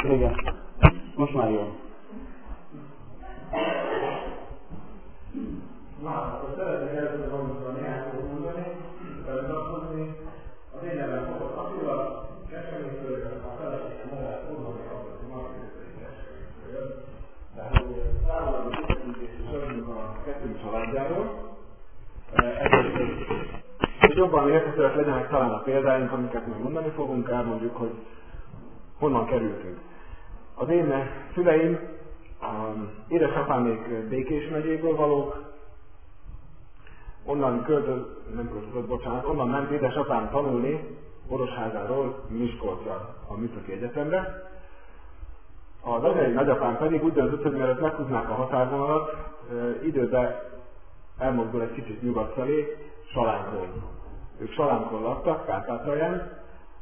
Igen. Most már jó. Na, akkor szeretnék először valamit néhány szót mondani, bemutatkozni. Az én nevem Kopott Attila, Kecskemétről, a feleségem mellett Urbanyi Kapcsolati Marketing Kecskemétről jön. Tehát távolabbi visszatűzést is adunk a kettőnk családjáról. Hogy jobban érthetőek legyenek talán a példáink, amiket még mondani fogunk, elmondjuk, hogy honnan kerültünk. Az én szüleim, édesapámék Békés megyéből valók, onnan ment édesapám tanulni Orosházáról Miskolcra a Műszaki Egyetemre. Az anyai nagyapám pedig úgy döntött, hogy mielőtt meghúznák a határvonalat, időben elmozdul egy kicsit nyugat felé, Salánkról. Ők Salánkról laktak, Kárpátalján,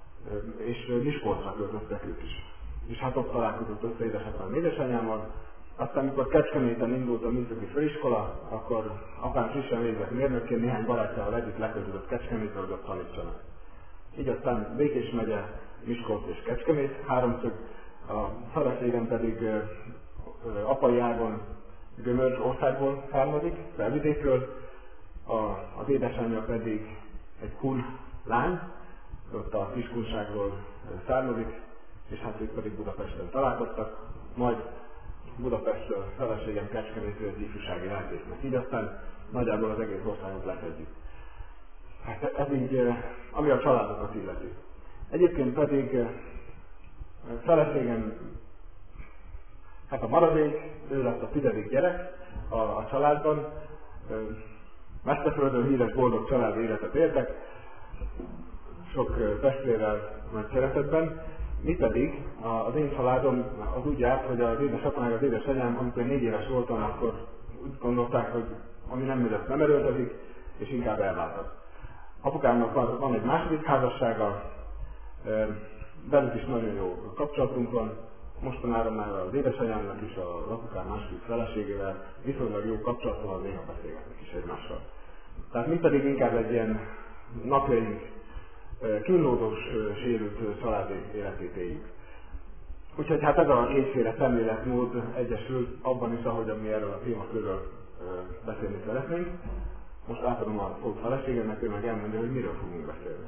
és Miskolcra költöztek ők is. És hát ott találkozott össze édesapám édesanyámmal. Aztán, amikor Kecskeméten indult a műszaki főiskola, akkor apám frissen végzett mérnökként néhány barátjával együtt leköltözött Kecskemétre, hogy ott tanítsanak. Így aztán Békés megye, Miskolc és Kecskemét háromszög, a feleségem pedig apai ágon Gömörsországból származik, Felvidékről, az édesanyja pedig egy kun lány, ott a Kiskunságról származik, és hát ők pedig Budapesten találkoztak, majd Budapestről feleségem Kecskemétről az ifjúsági lelkésznek. Így aztán nagyjából az egész országot lefedjük. Hát ez így, ami a családokat illeti. Egyébként pedig feleségem, hát a maradék, ő lett a 10. gyerek a családban. Mesterföldön híres boldog családi életet éltek, sok testvérrel nagy szeretetben. Mi pedig, az én családom az úgy járt, hogy az édesapám meg az édesanyám, amikor 4 éves voltam, akkor úgy gondolták, hogy ami nem műlött, nem erőltetik, és inkább elváltak. Apukámnak van egy második házassága, velük is nagyon jó kapcsolatunk van, mostanára már az édesanyámnak is az apukám második feleségével viszonylag jó kapcsolat van, néha beszélgetnek is egymással. Tehát mi pedig inkább egy ilyen napjaink kínlódós, sérült családi életét éljük. Úgyhogy hát ez a kétféle szemléletmód egyesül abban is, ahogyan mi erről a témakörről beszélni szeretnénk. Most átadom a szót feleségemnek, ő meg elmondja, hogy miről fogunk beszélni.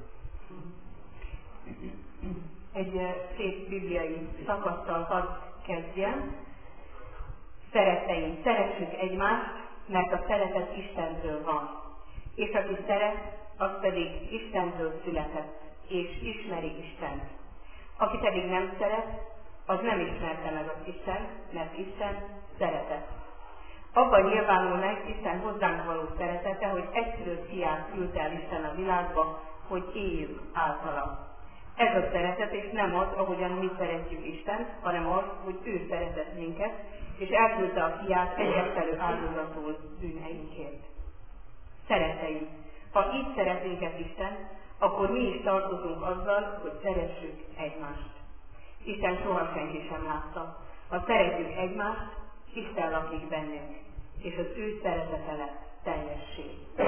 Egy szép bibliai szakasszal hadd kezdjem. Szeretteim, szeressük egymást, mert a szeretet Istentől van. És aki szeret, az pedig Istentől született, és ismeri Istent. Aki pedig nem szeret, az nem ismerte meg az Istent, mert Isten szeretet. Abban nyilvánul meg Isten hozzánk való szeretete, hogy egyszülött fiát küldte el Isten a világba, hogy éljük általa. Ez a szeretet, és nem az, ahogyan mi szeretjük Istent, hanem az, hogy ő szeretett minket, és elküldte a fiát egyetlen áldozatul bűneinkért. Szeretteim, ha így szeret minket Isten, akkor mi is tartozunk azzal, hogy szeressük egymást. Isten soha senki sem látta. Ha szeretjük egymást, Isten lakik bennünk, és az ő szeretete lesz teljessé.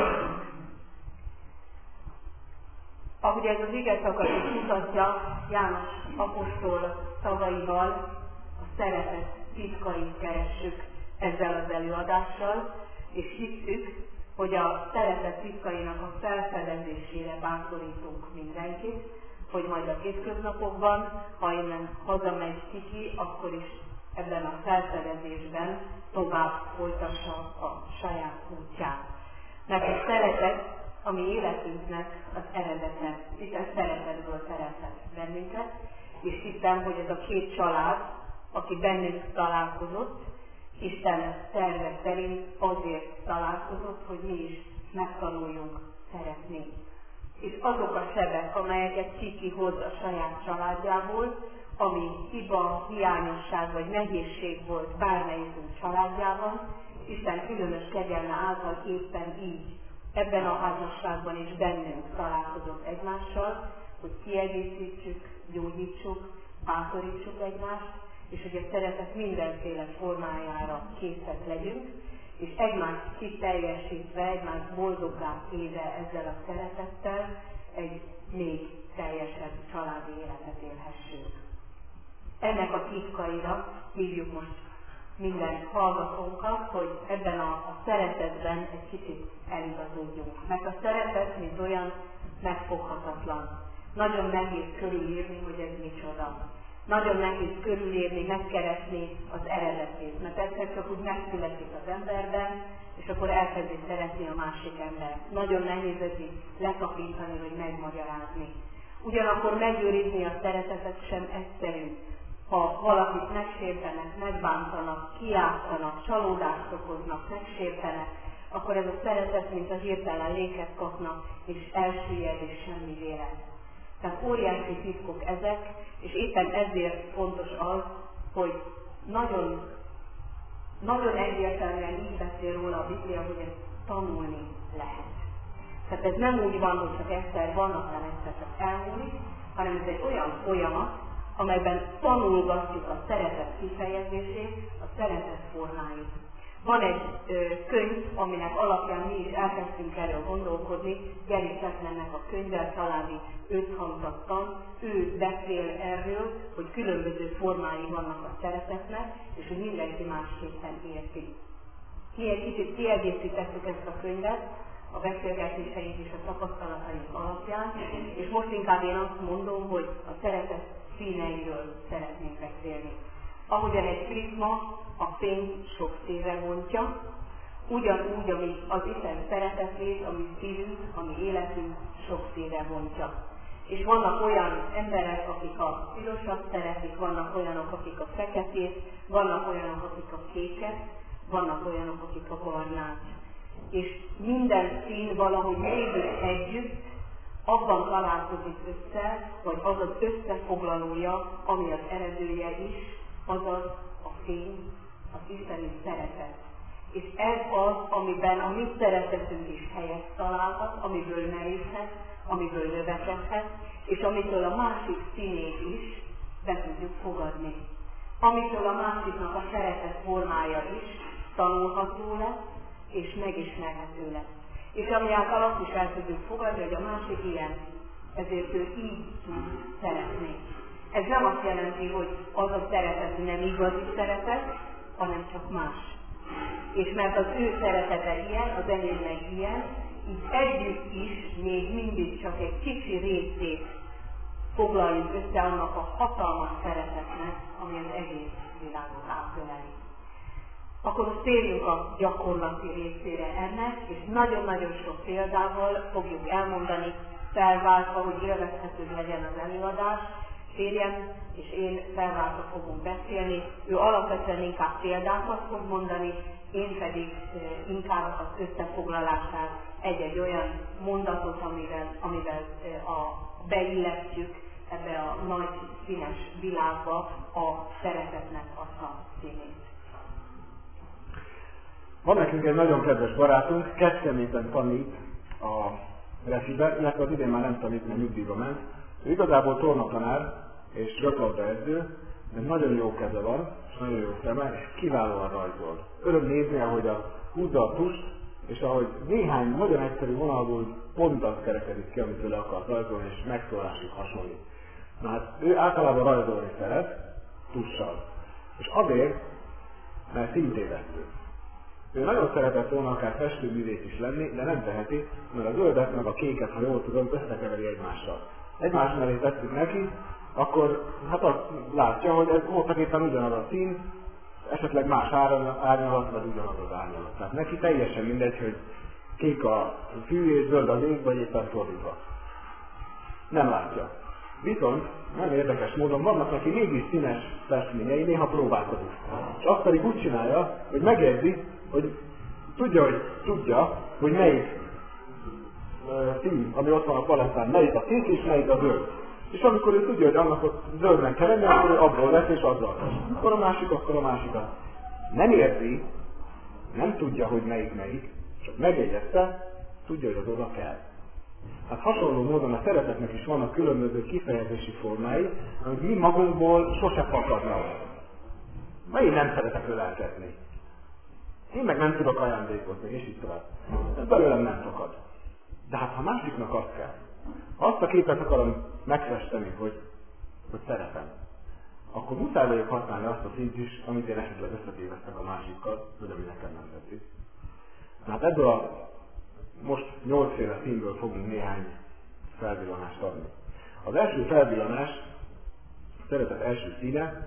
Ahogy ez az ige szakasz is mutatja, János apostol szavaival a szeretet titkait keressük ezzel az előadással, és hisszük, hogy a szeretet titkainak a felfedezésére bátorítunk mindenkit, hogy majd a hétköznapokban, ha innen hazamegy Kiki, akkor is ebben a felfedezésben tovább folytassa a saját útját. Mert a szeretet, ami életünknek az eredete, Isten szeretetből szeretett bennünket, és hiszem, hogy ez a két család, aki bennünk találkozott, Isten terve szerint azért találkozott, hogy mi is megtanuljunk szeretni. És azok a sebek, amelyeket Kiki hoz a saját családjából, ami hiba, hiányosság vagy nehézség volt bármelyikünk családjában, Isten különös kegyelme által éppen így, ebben a házasságban is bennünk találkozott egymással, hogy kiegészítsük, gyógyítsuk, bátorítsuk egymást, és hogy a szeretet mindenféle formájára készek legyünk, és egymást kiteljesítve, egymást boldoggá téve ezzel a szeretettel egy még teljesebb családi életet élhessünk. ennek a titkaira hívjuk most minden hallgatónkat, hogy ebben a szeretetben egy kicsit eligazodjunk. Mert a szeretet, mint olyan, megfoghatatlan. Nagyon nehéz körülírni, hogy ez micsoda. Nagyon nehéz körülírni, megkeresni az eredetét, mert egyszer csak úgy megszületik az emberben, és akkor elkezdi szeretni a másik embert. Nagyon nehéz ez így letapintani, vagy megmagyarázni. Ugyanakkor megőrizni a szeretetet sem egyszerű. Ha valakit megsértenek, megbántanak, kiálltanak, csalódást okoznak, megsértenek, akkor ez a szeretet, mint a hirtelen léket kapnak, és elsüllyed, és semmi lesz. Tehát óriási titkok ezek, és éppen ezért fontos az, hogy nagyon egyértelműen így beszél róla a Biblia, hogy ezt tanulni lehet. Tehát ez nem úgy van, hogy csak egyszer van, aztán egyszer csak elmúlik, hanem ez egy olyan folyamat, amelyben tanulgatjuk a szeretet kifejezését, a szeretet formáit. Van egy könyv, aminek alapján mi is elkezdtünk erről gondolkodni, Gary Chapmannek a könyve, Családi Összhangzattan. Ő beszél erről, hogy különböző formái vannak a szeretetnek, és hogy mindenki másképpen érti. Mi egy kicsit kiegészítettük ezt a könyvet, a beszélgetéseink és a tapasztalataink alapján, és most inkább én azt mondom, hogy a szeretet színeiről szeretnénk beszélni. Ahogyan egy prizma a fényt sok színre vontja, ugyanúgy, ami az Isten szeretetét, ami szívünk, ami életünk sok színre vontja. És vannak olyan emberek, akik a pirosat szeretik, vannak olyanok, akik a feketét, vannak olyanok, akik a kéket, vannak olyanok, akik a barnát. És minden szín valahogy mégis együtt abban találkozik össze, vagy az az összefoglalója, ami az eredője is, azaz a fény, az isteni szeretet. És ez az, amiben a mi szeretetünk is helyet találhat, amiből meríthet, amiből növekedhet, és amitől a másik színét is be tudjuk fogadni. Amitől a másiknak a szeretet formája is tanulható lesz, és megismerhető lesz. És ami által azt is el tudjuk fogadni, hogy a másik ilyen, ezért ő így tud szeretni. Ez nem azt jelenti, hogy az a szeretet nem igazi szeretet, hanem csak más. És mert az ő szeretete ilyen, az enyém meg ilyen, így együtt is még mindig csak egy kicsi részét foglaljuk össze annak a hatalmas szeretetnek, ami az egész világot átöleli. Akkor most térjünk a gyakorlati részére ennek, és nagyon-nagyon sok példával fogjuk elmondani, felváltva, hogy élvezhetőbb legyen az előadás. Férjem és én felváltva fogunk beszélni, ő alapvetően inkább példákat fog mondani, én pedig inkább az összefoglalását, egy-egy olyan mondatot, amivel beilletjük ebbe a nagy színes világba a szeretetnek azt a színét. Van nekünk egy nagyon kedves barátunk, Kecskeméten tanít a Refibe, illetve az idén már nem tanít, mert nyugdíjba ment. Ő igazából tornatanár és röplabdaedző, de nagyon jó keze van, és nagyon jó szeme, és kiválóan rajzol. Öröm nézni, ahogy húzza a tust, és ahogy néhány nagyon egyszerű vonalból pontot kerekedik ki, amit tőle akar rajzolni, és megszólásig hasonlít. Na hát ő általában rajzolni szeret, tussal. És azért, mert szintévesztő. Ő nagyon szeretett volna akár festőművész is lenni, de nem teheti, mert a zöldet meg a kéket, ha jól tudom, összekeveri egymással. Egymás mellé tesszük neki, akkor hát azt látja, hogy ez voltak éppen ugyanaz a szín, esetleg más árnyalat, vagy ugyanaz az árnyalat. Tehát neki teljesen mindegy, hogy kék a fű és zöld az ég, vagy éppen fordítva. Nem látja. Viszont nagyon érdekes módon vannak neki mégis színes festményei, néha próbálkozik. És azt pedig úgy csinálja, hogy megjegyzi, hogy tudja, hogy melyik szín, ami ott van a palettán, melyik a kék és melyik a zöld. És amikor ő tudja, hogy annak ott zöldnek kell lenni, akkor ő abból lesz és azzal tesz. Akkor a másikat. Nem érzi, nem tudja, hogy melyik, csak megjegyezte, tudja, hogy az oda kell. Hát hasonló módon a szeretetnek is vannak különböző kifejezési formái, amit mi magunkból sose fakadnak. Mert én nem szeretek ölelkezni. Én meg nem tudok ajándékozni, és így tovább. Ez belőlem nem fakad. De hát ha másiknak azt kell, ha azt a képet akarom megfesteni, hogy szeretem, akkor muszáj vagyok használni azt a színt is, amit én esetleg összetévesztek a másikkal, vagy ami nekem nem tetszik. Tehát ebből a most 8 féle színből fogunk néhány felvillanást adni. Az első felvillanás, a szeretet első színe,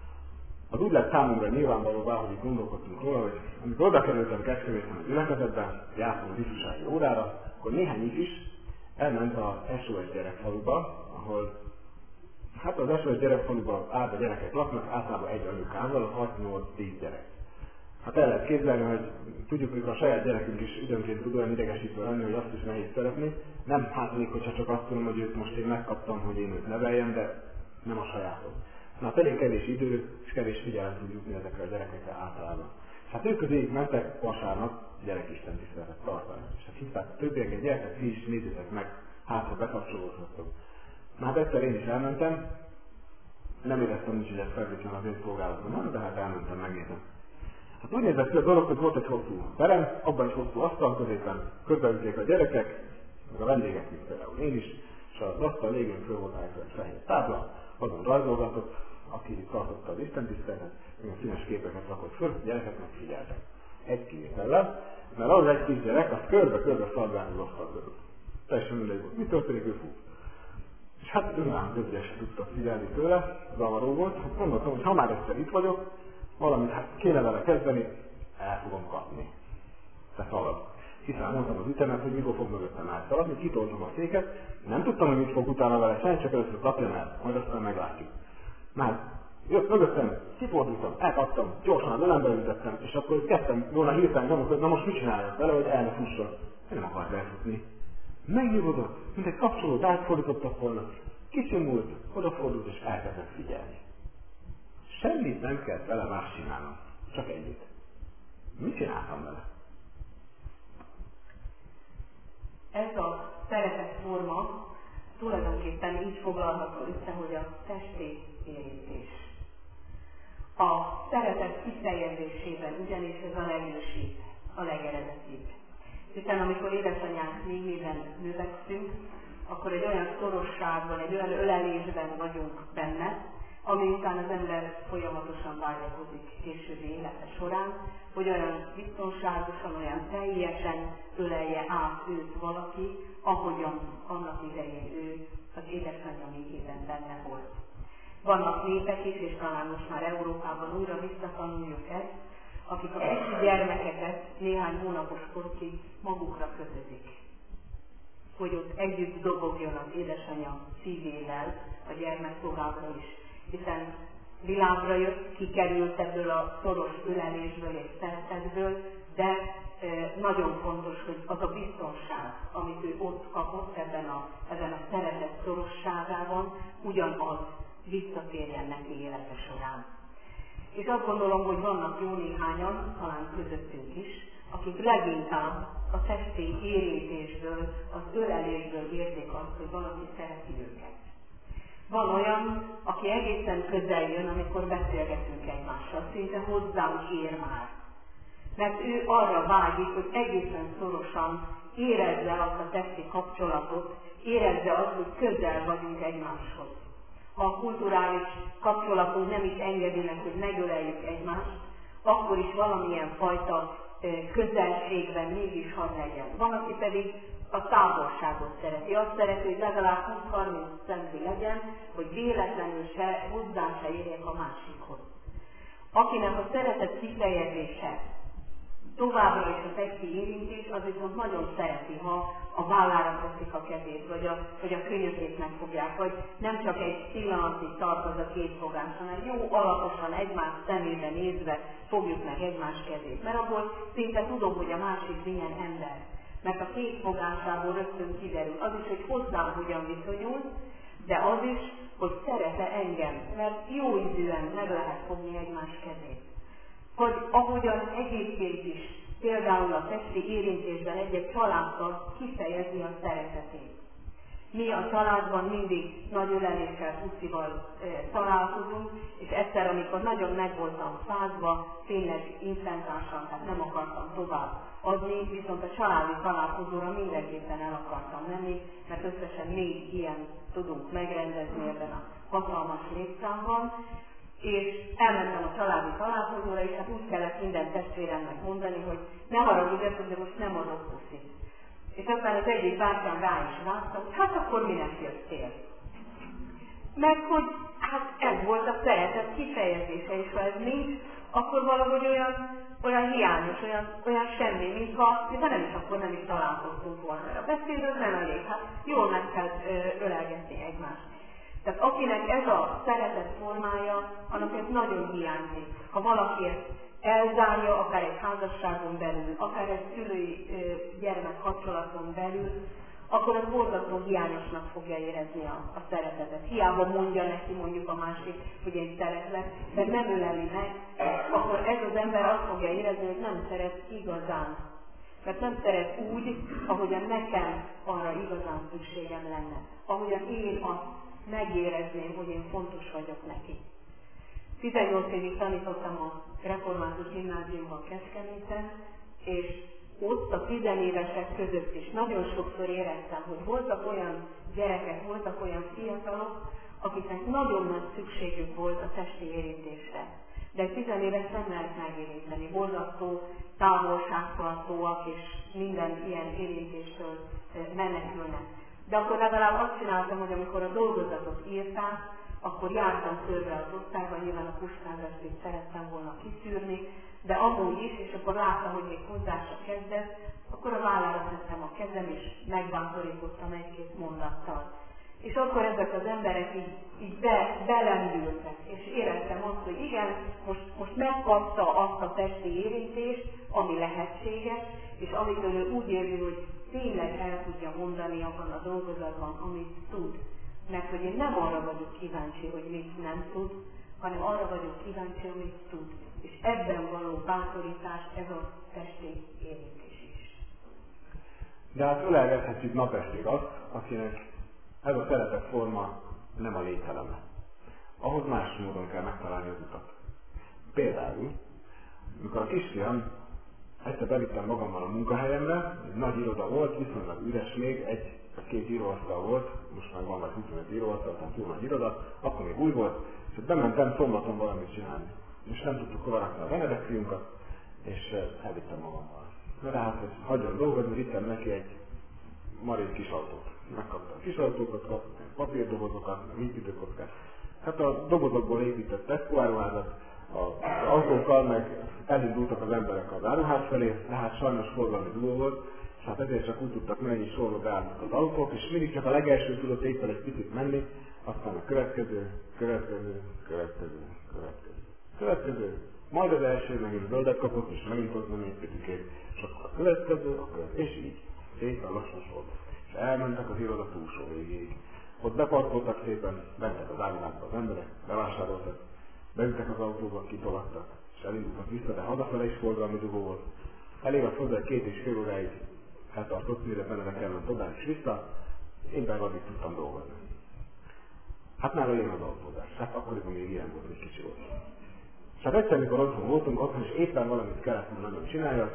az úgy lett számunkra nyilvánvalóvá, hogy itt gondolkodtunk róla, hogy amikor oda kerültem Kecskeméten a gyülekezetben, jártam az ifjúsági órára, akkor néhány ifjús elment a SOS gyerekfaluba, ahol hát az SOS gyerekfaluban átba gyerekek laknak, általában egy anyukával, 6-8-10 gyerek. Hát el lehet képzelni, hogy tudjuk, hogy a saját gyerekünk is időnként tud olyan idegesítő lenni, hogy azt is nehéz szeretni. Nem még hogyha csak azt tudom, hogy őt most én megkaptam, hogy én őt neveljem, de nem a sajátom. Na, elég kevés idő és kevés figyelem tud jutni ezekre a gyerekekre általában. Hát ők közéig mentek vasárnap gyerekisten tiszteletet tartani. És hát hívták többieket, gyertek, ti is nézzétek meg, hát ha bekapcsolódhatok. Na hát egyszer én is elmentem, nem éreztem úgy, hogy ez feltétlenül az én szolgálatom, de hát elmentem, megnézem. Hát úgy nézett ki a dolog, hogy volt egy hosszú terem, abban is hosszú asztal középen, körbeülték a gyerekek, meg a vendégek, mint például én is, és az asztal végén föl volt állítva egy fehér tábla, azon rajzolgatott, aki tartotta az istentiszteletet, olyan színes képeket rakott föl, a gyerekek megfigyeltek. Egy kivétellel, mert az egy kis gyerek, az körbe-körbe szalgálni az asztal körül. Teljesen mindegy volt. Mi történik, ő fut. És hát önmagán többnyire se tudtak figyelni tőle, zavaró volt. Hát gondoltam, hogy ha már egyszer itt vagyok, valamit hát kéne vele kezdeni, el fogom kapni. Te szalad. Hiszen mondtam az ütemet, hogy mikor fog mögöttem elszaladni, kitoltam a széket, nem tudtam, hogy mit fog utána vele csinálni, csak először kapjam el, majd aztán meglátjuk. Már jött mögöttem, kifordultam, elkaptam, gyorsan az ölembe ütettem, és akkor kezdtem volna hirtelen gondolkodni, na most mit csináljak vele, hogy el ne fusson. Én nem akart elfutni. Megnyugodott, mint egy kapcsolót átfordítottak volna, kicsomult, odafordult és elkezdett figyelni. Semmit nem kellett vele más csinálnom, csak ennyit. Mit csináltam vele? Ez a szeretet forma tulajdonképpen így foglalható össze, hogy a testi érintés. A szeretet kifejezésében ugyanis ez a legősibb, a legeredetibb. Hiszen amikor édesanyánk némében növekszünk, akkor egy olyan szorosságban, egy olyan ölelésben vagyunk benne, ami után az ember folyamatosan vágyakozik későbbi élete során, hogy olyan biztonságosan, olyan teljesen ölelje át őt valaki, ahogyan annak idején ő az édesanyja méhében benne volt. Vannak népek is, és talán most már Európában újra visszatanuljuk ezt, akik a kicsi gyermekeket néhány hónapos korukig magukra kötözik. Hogy ott együtt dobogjon az édesanyja szívével a gyermek továbbra is. Hiszen világra jött, kikerült ebből a szoros ölelésből és szeretetből, de nagyon fontos, hogy az a biztonság, amit ő ott kapott ebben a szeretet szorosságában, ugyanaz visszatérjen neki élete során. És azt gondolom, hogy vannak jó néhányan, talán közöttünk is, akik leginkább a testi érintésből, az ölelésből érzik azt, hogy valaki szereti őket. Van olyan, aki egészen közel jön, amikor beszélgetünk egymással, szinte hozzám ér már. Mert ő arra vágyik, hogy egészen szorosan érezze azt a testi kapcsolatot, érezze azt, hogy közel vagyunk egymáshoz. Ha a kulturális kapcsolatunk nem is engedi meg, hogy megöleljük egymást, akkor is valamilyen fajta közelségben mégis hadd legyen. Van, aki pedig a távolságot szereti. Azt szereti, hogy legalább 20-30 centi legyen, hogy véletlenül se hozzá se érjek a másikhoz. Akinek a szeretet kifejezése továbbra is a testi érintés, az viszont nagyon szereti, ha a vállára teszik a kezét, vagy a könyökét megfogják, vagy nem csak egy pillanatig tart az a kézfogás, hanem jó alaposan egymás szemébe nézve fogjuk meg egymás kezét. Mert abból szinte tudom, hogy a másik milyen ember. Mert a kézfogásából rögtön kiderül. Az is, hogy hozzám hogyan viszonyul, de az is, hogy szeret-e engem, mert jó ízűen meg lehet fogni egymás kezét. Hogy ahogyan egyébként is, például a testi érintésben egy-egy családtag kifejezi a szeretetét. Mi a családban mindig nagy öleléssel, puszival találkozunk, és egyszer, amikor nagyon meg voltam fázva, tényleg infentánsan, tehát nem akartam tovább adni, viszont a családi találkozóra mindenképpen el akartam menni, mert összesen 4 ilyen tudunk megrendezni ebben a hatalmas létszámban. és elmentem a családi találkozóra, és hát úgy kellett minden testvéremnek mondani, hogy ne haragudj, de most nem adok puszit. És aztán az egyik bátyám rá is vágta, hogy hát akkor minek jöttél? Meg hogy hát ez volt a szeretet kifejezése, és ha ez nincs, akkor valahogy olyan hiányos, olyan semmi, mintha nem is akkor nem is találkoztunk volna. A beszéd az nem elég, hát jól meg kell ölelgetni egymást. Tehát akinek ez a szeretet formája, annak ez nagyon hiányzik. Ha valaki ezt elzárja, akár egy házasságon belül, akár egy szülői-gyermek kapcsolaton belül, akkor az borzasztó hiányosnak fogja érezni a szeretetet. Hiába mondja neki mondjuk a másik, hogy én szeretlek, de nem öleli meg, akkor ez az ember azt fogja érezni, hogy nem szeret igazán. Mert nem szeret úgy, ahogyan nekem arra igazán szükségem lenne. Ahogyan én azt megérezném, hogy én fontos vagyok neki. 18 évig tanítottam a református gimnáziumban Kecskeméten, és ott a 10 évesek között is nagyon sokszor éreztem, hogy voltak olyan gyerekek, voltak olyan fiatalok, akiknek nagyon nagy szükségük volt a testi érintésre. De 10 éves nem lehet megérinteni, borzasztó távolságtartóak és minden ilyen érintéstől menekülnek. De akkor legalább azt csináltam, hogy amikor a dolgozatot írták, akkor jártam körbe az osztályban, nyilván a puskázást is szerettem volna kiszűrni, de amúgy is, és akkor látta, hogy még hozzá se kezdett, akkor a vállára tettem a kezem, és megbántorítottam egy-két mondattal. És akkor ezek az emberek így belendültek, és éreztem azt, hogy igen, most megkapta azt a testi érintést, ami lehetséges, és amitől ő úgy érzi, hogy tényleg el tudja mondani abban a dolgozatban, amit tud. Mert hogy én nem arra vagyok kíváncsi, hogy mit nem tud, hanem arra vagyok kíváncsi, amit tud. És ebben való bátorítás, ez a testi érintés is. De hát ölelgethetjük napestig azt, akinek ez a szeretet forma nem a lételeme. Ahhoz más módon kell megtalálni az utat. Például, amikor a kisfiam egyszer bevittem magammal a munkahelyemre, egy nagy iroda volt, viszonylag üres még, egy vagy két íróasztal volt, most már van vagy 25 íróasztal, tehát jó nagy iroda, akkor még új volt, és bementem szombaton valamit csinálni. És nem tudtuk hova rakni a benedekciónkat, és elvittem magammal. De hát, hogy hagyjon dolgozni, vittem neki egy marék kis autót. Megkapta a kis autókat, kapta papírdobozokat, vízütőkockát. Hát a dobozokból épített testkóáruházat, az autókkal meg elindultak az emberek az áruház felé, de hát sajnos forgalmi dugó volt, és hát ezért csak úgy tudtak menni, és sorba beálltak az autók, és mindig csak a legelső tudott éppen egy picit menni, aztán a következő, majd az első megint zöldet kapott, és megint ott nem egy picikét, és akkor a következő, és így, szépen lassan sorba. És elmentek az iroda túlsó végéig. Ott beparkoltak szépen, mentek az áruházba az emberek, bevásároltak, beültek az autóba, kitolattak, és elindultak vissza, de hazafele is forgalmi dugó volt. Elég az hozzá 2,5 óráig eltartott, mire Benedek elment oda és vissza, én meg addig tudtam dolgozni. Hát nála jön az autózás, hát akkoriban még ilyen volt, hogy kicsi volt. És hát egyszer, mikor otthon is éppen valamit kellett, hogy nagyon csinálja,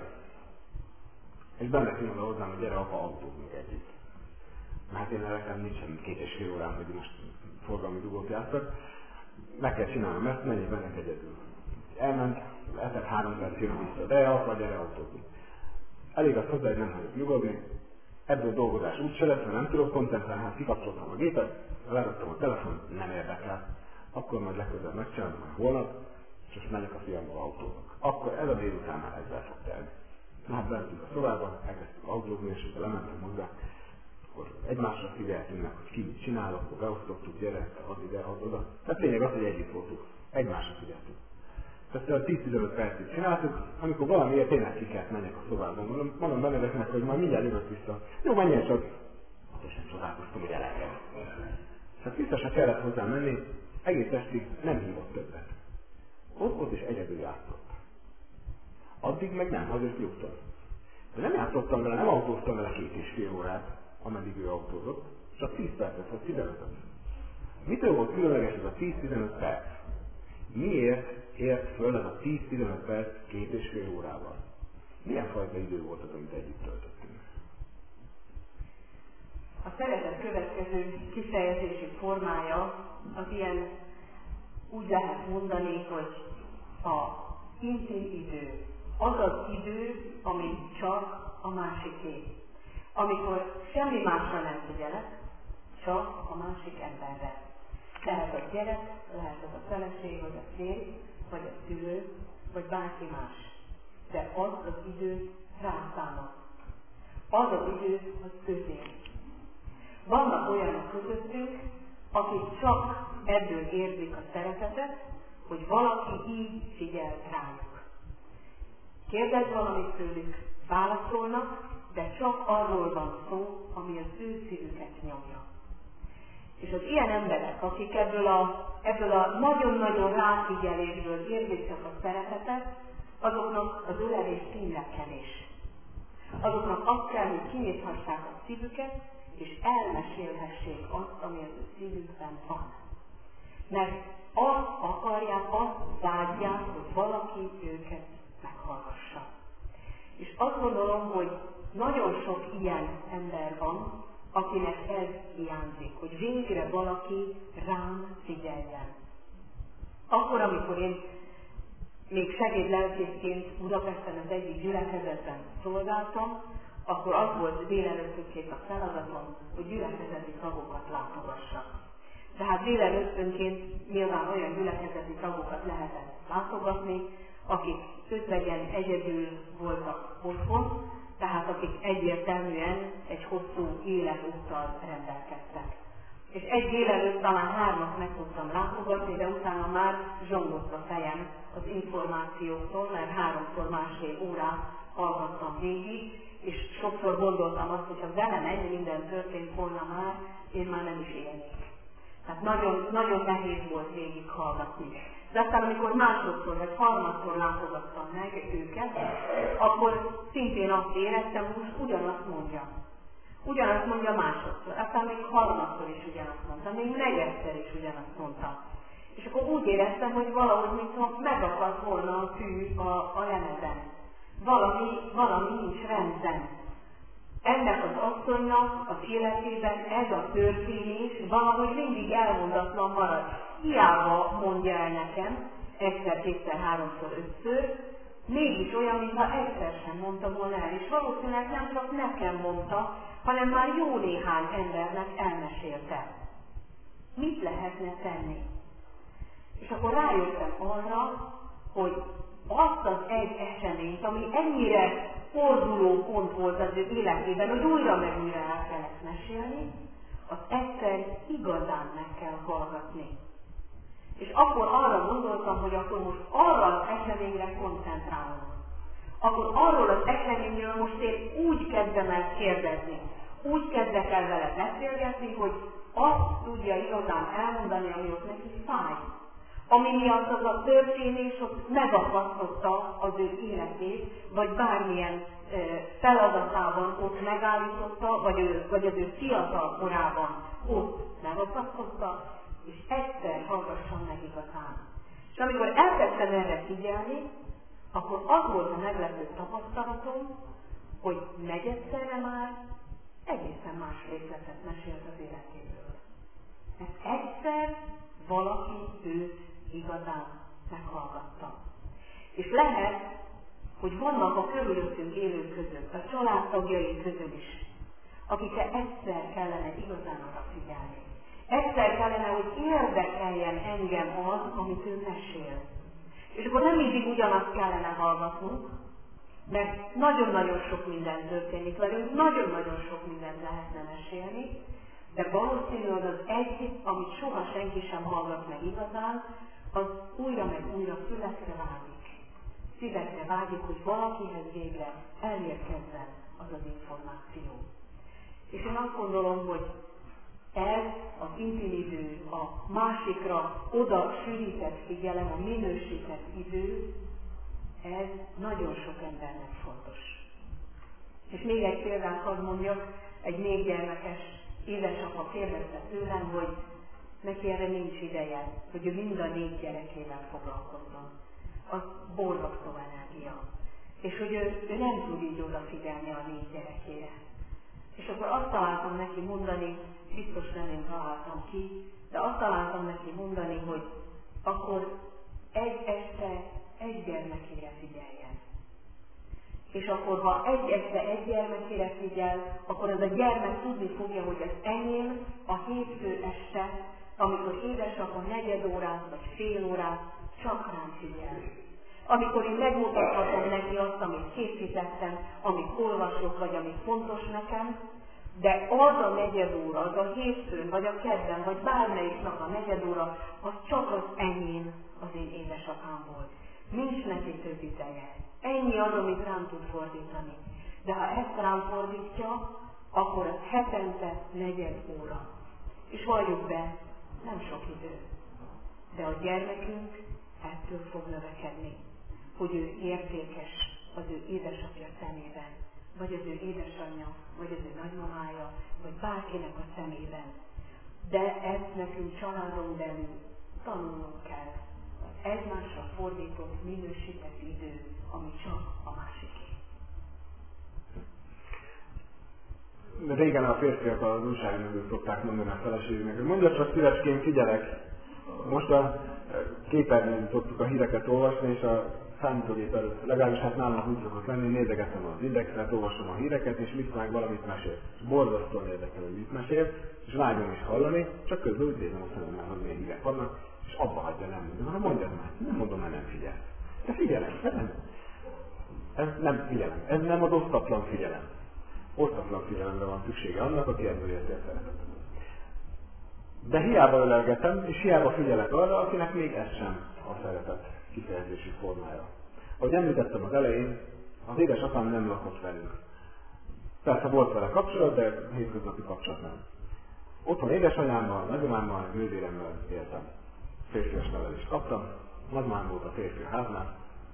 és Benedek jön oda hozzám, hogy gyere apa, autózunk együtt. Hát én nekem nincsen 2,5 órám, hogy most forgalmi dugót játszak. Meg kell csinálnom ezt, menjél Benedek egyedül. Elment, etett 3 perc jön vissza, de apa, gyere autózunk. Elég az hozzá, hogy nem hagyok nyugodni. Ebből dolgozás úgyse lesz, mert nem tudok koncentrálni, hát kikapcsoltam a gépet, leraktam a telefont, nem érdekel. Akkor majd legközelebb megcsinálom, majd holnap, és most megyek a fiammal autózok. Akkor ez a délután már ezzel fog telni. Na hát bementünk a szobába, elkezdtünk autózni, és akkor lementem hozzá. Akkor egymásra figyeltünk meg, hogy ki mit csinál, akkor beosztottuk, gyere, az ide, az oda. Tehát tényleg az, hogy együtt voltunk. Egymásra figyeltünk. Ezt a 10-15 percig csináltuk, amikor valamiért tényleg ki kellett menjek a szobában. Mondom Benedeknek, hogy majd mindjárt jövök vissza. Jó, menjen csak. Akkor sem csodálkoztam, hogy elengedett. Hát vissza se kellett hozzá menni, egész estig nem hívott többet. Ott is egyedül játszott. Addig meg nem, azért nyugtam. De nem játszottam vele, nem autóztam vele 2,5 órát, ameddig ő autózott, csak 10 percet vagy 15-öt. Mitől volt különleges ez a 10-15 perc? Miért ért föl ez a 10-15 perc 2,5 órával? Milyen fajta idő volt az, amit együtt töltöttünk? A szeretet következő kifejezési formája az ilyen úgy lehet mondani, hogy a intim idő az az idő, ami csak a másiké. Amikor semmi másra nem figyelek, csak a másik emberre. Lehet a gyerek, lehet az a feleség, vagy a férj, vagy a szülő, vagy bárki más. De az az idő rám számol. Az az idő az közén. Vannak olyanok közöttünk, akik csak ebből érzik a szeretetet, hogy valaki így figyel rájuk. Kérdez valamit tőlük, válaszolnak, de csak arról van szó, ami az ő szívüket nyomja. És az ilyen emberek, akik ebből a nagyon-nagyon ráfigyelésből érzik csak a szeretetet, azoknak az ölelés színrekenés. Azoknak azt kell, hogy kinyithassák a szívüket, és elmesélhessék azt, ami az ő szívükben van. Mert azt akarják, azt vágyják, hogy valaki őket meghallgassa. És azt gondolom, hogy nagyon sok ilyen ember van, akinek ez hiányzik, hogy végre valaki rám figyeljen. Akkor, amikor én még segédlelkészként Budapesten az egyik gyülekezetben szolgáltam, akkor az volt délelőttönként a feladatom, hogy gyülekezeti tagokat látogassak. Tehát délelőttönként nyilván olyan gyülekezeti tagokat lehetett látogatni, akik közlegyen egyedül voltak otthon, tehát akik egyértelműen egy hosszú életúttal rendelkeztek. És egy délelőtt talán 3-at meg tudtam látogatni, de utána már zsongott a fejem az információktól, mert 3-szor másfél órát hallgattam végig, és sokszor gondoltam azt, hogy ha velem ennyi minden történt volna már, én már nem is élnék. Tehát nagyon, nagyon nehéz volt végig hallgatni. De aztán, amikor másodszor vagy harmadszor látogattam meg őket, akkor szintén azt éreztem, hogy most ugyanazt mondja. Ugyanazt mondja másodszor, aztán még harmadszor is ugyanazt mondta, még negyedszer is ugyanazt mondta. És akkor úgy éreztem, hogy valahogy, mintha megakadt volna a fű a lemezen. Valami nincs rendben. Ennek az asszonynak az életében ez a történés valahogy mindig elmondatlan marad. Hiába mondja el nekem, egyszer, kétszer, 3-szor, 5-ször, mégis olyan, mintha egyszer sem mondta volna el. És valószínűleg nem csak nekem mondta, hanem már jó néhány embernek elmesélte. Mit lehetne tenni? És akkor rájöttem arra, hogy azt az egy eseményt, ami ennyire forduló pont volt az ő életében, hogy újra meg újra el kellett mesélni, az egyszer igazán meg kell hallgatni. És akkor arra gondoltam, hogy akkor most arra az eseményre koncentrálunk. Akkor arról az eseményről most én úgy kezdem el kérdezni, úgy kezdek el vele beszélgetni, hogy azt tudja igazán elmondani, ami ott neki fáj. Ami miatt az a történés ott megakasztotta az ő életét, vagy bármilyen feladatában ott megállította, vagy az ő fiatal korában ott megakasztotta, és egyszer hallgassam meg igazán. És amikor elkezdtem erre figyelni, akkor az volt a meglepő tapasztalatom, hogy negyedszerre már egészen más részletet mesélt az életéből. Mert egyszer valaki őt igazán meghallgatta. És lehet, hogy vannak a körülöttünk élők között, a családtagjaink közül is, akikre egyszer kellene igazán odafigyelni. Egyszer kellene, hogy érdekeljen engem az, amit ő mesél. És akkor nem mindig ugyanazt kellene hallgatnunk, mert nagyon-nagyon sok minden történik velünk, nagyon-nagyon sok mindent lehetne mesélni, de valószínűleg az egy, amit soha senki sem hallgat meg igazán, az újra meg újra fülekre vágyik. Szívekre vágyik, hogy valakihez végre elérkezzen az az információ. És én azt gondolom, hogy ez az intim idő, a másikra oda sűrített figyelem, a minősített idő, ez nagyon sok embernek fontos. És még egy példát hadd mondjak, egy 4 gyermekes édesapa kérdezte tőlem, hogy neki erre nincs ideje, hogy ő mind a 4 gyerekével foglalkozzon. Az borzasztó energia. És hogy ő nem tud így odafigyelni a 4 gyerekére. És akkor azt találtam neki mondani, biztos nem én találtam ki, de azt találtam neki mondani, hogy akkor egy este egy gyermekére figyeljen. És akkor, ha egy este egy gyermekére figyel, akkor az a gyermek tudni fogja, hogy az enyém a hétfő este, amikor édesapa 4 órát vagy fél órát csak rám figyel. Amikor én megmutathatom neki azt, amit készítettem, amit olvasok, vagy ami fontos nekem, de az a 4 óra, az a hétfőn, vagy a kedden, vagy bármelyik nap a 4 óra, az csak az enyém az én édesapámból. Nincs neki több ideje. Ennyi az, amit rám tud fordítani. De ha ezt rám fordítja, akkor az hetente 4 óra. És valljuk be, nem sok idő. De a gyermekünk ettől fog növekedni, hogy ő értékes az ő édesapja szemében, vagy az ő édesanyja, vagy az ő nagymamája, vagy bárkinek a szemében. De ezt nekünk családon belül tanulnunk kell. Az egymásra fordított, minősített idő, ami csak a másiké. Régen a férfiak az újság mögött szokták mondani a feleségnek, hogy mondja csak szívecskén, figyelek. Most a képernyőn szoktuk a híreket olvasni, és a számítógép előtt, legalábbis hát nálam úgy szokott lenni, nézegetem az indexet, olvasom a híreket, és mit meg valamit mesél. Borzasztóan érdekel, hogy mit mesél, és vágyom is hallani, csak közben úgy nézem a szememmel, hogy milyen hírek vannak, és abba hagyja, nem mondom, hanem mondjad már, nem mondom, mert nem figyel. De figyelem, ez nem figyelem, ez nem az osztatlan figyelem. Osztatlan figyelemre van szüksége annak, aki ebből érti a szeretet. De hiába ölelgetem, és hiába figyelek arra, akinek még ez sem a szeretet kifejezési formája. Ahogy említettem az elején, az édesapám nem lakott velünk. Persze volt vele kapcsolat, de hétköznapi kapcsolat nem. Otthon édesanyámmal, nagyomámmal, nővéremmel éltem. Férfias nevelést kaptam, nagymám volt a férfi háznál.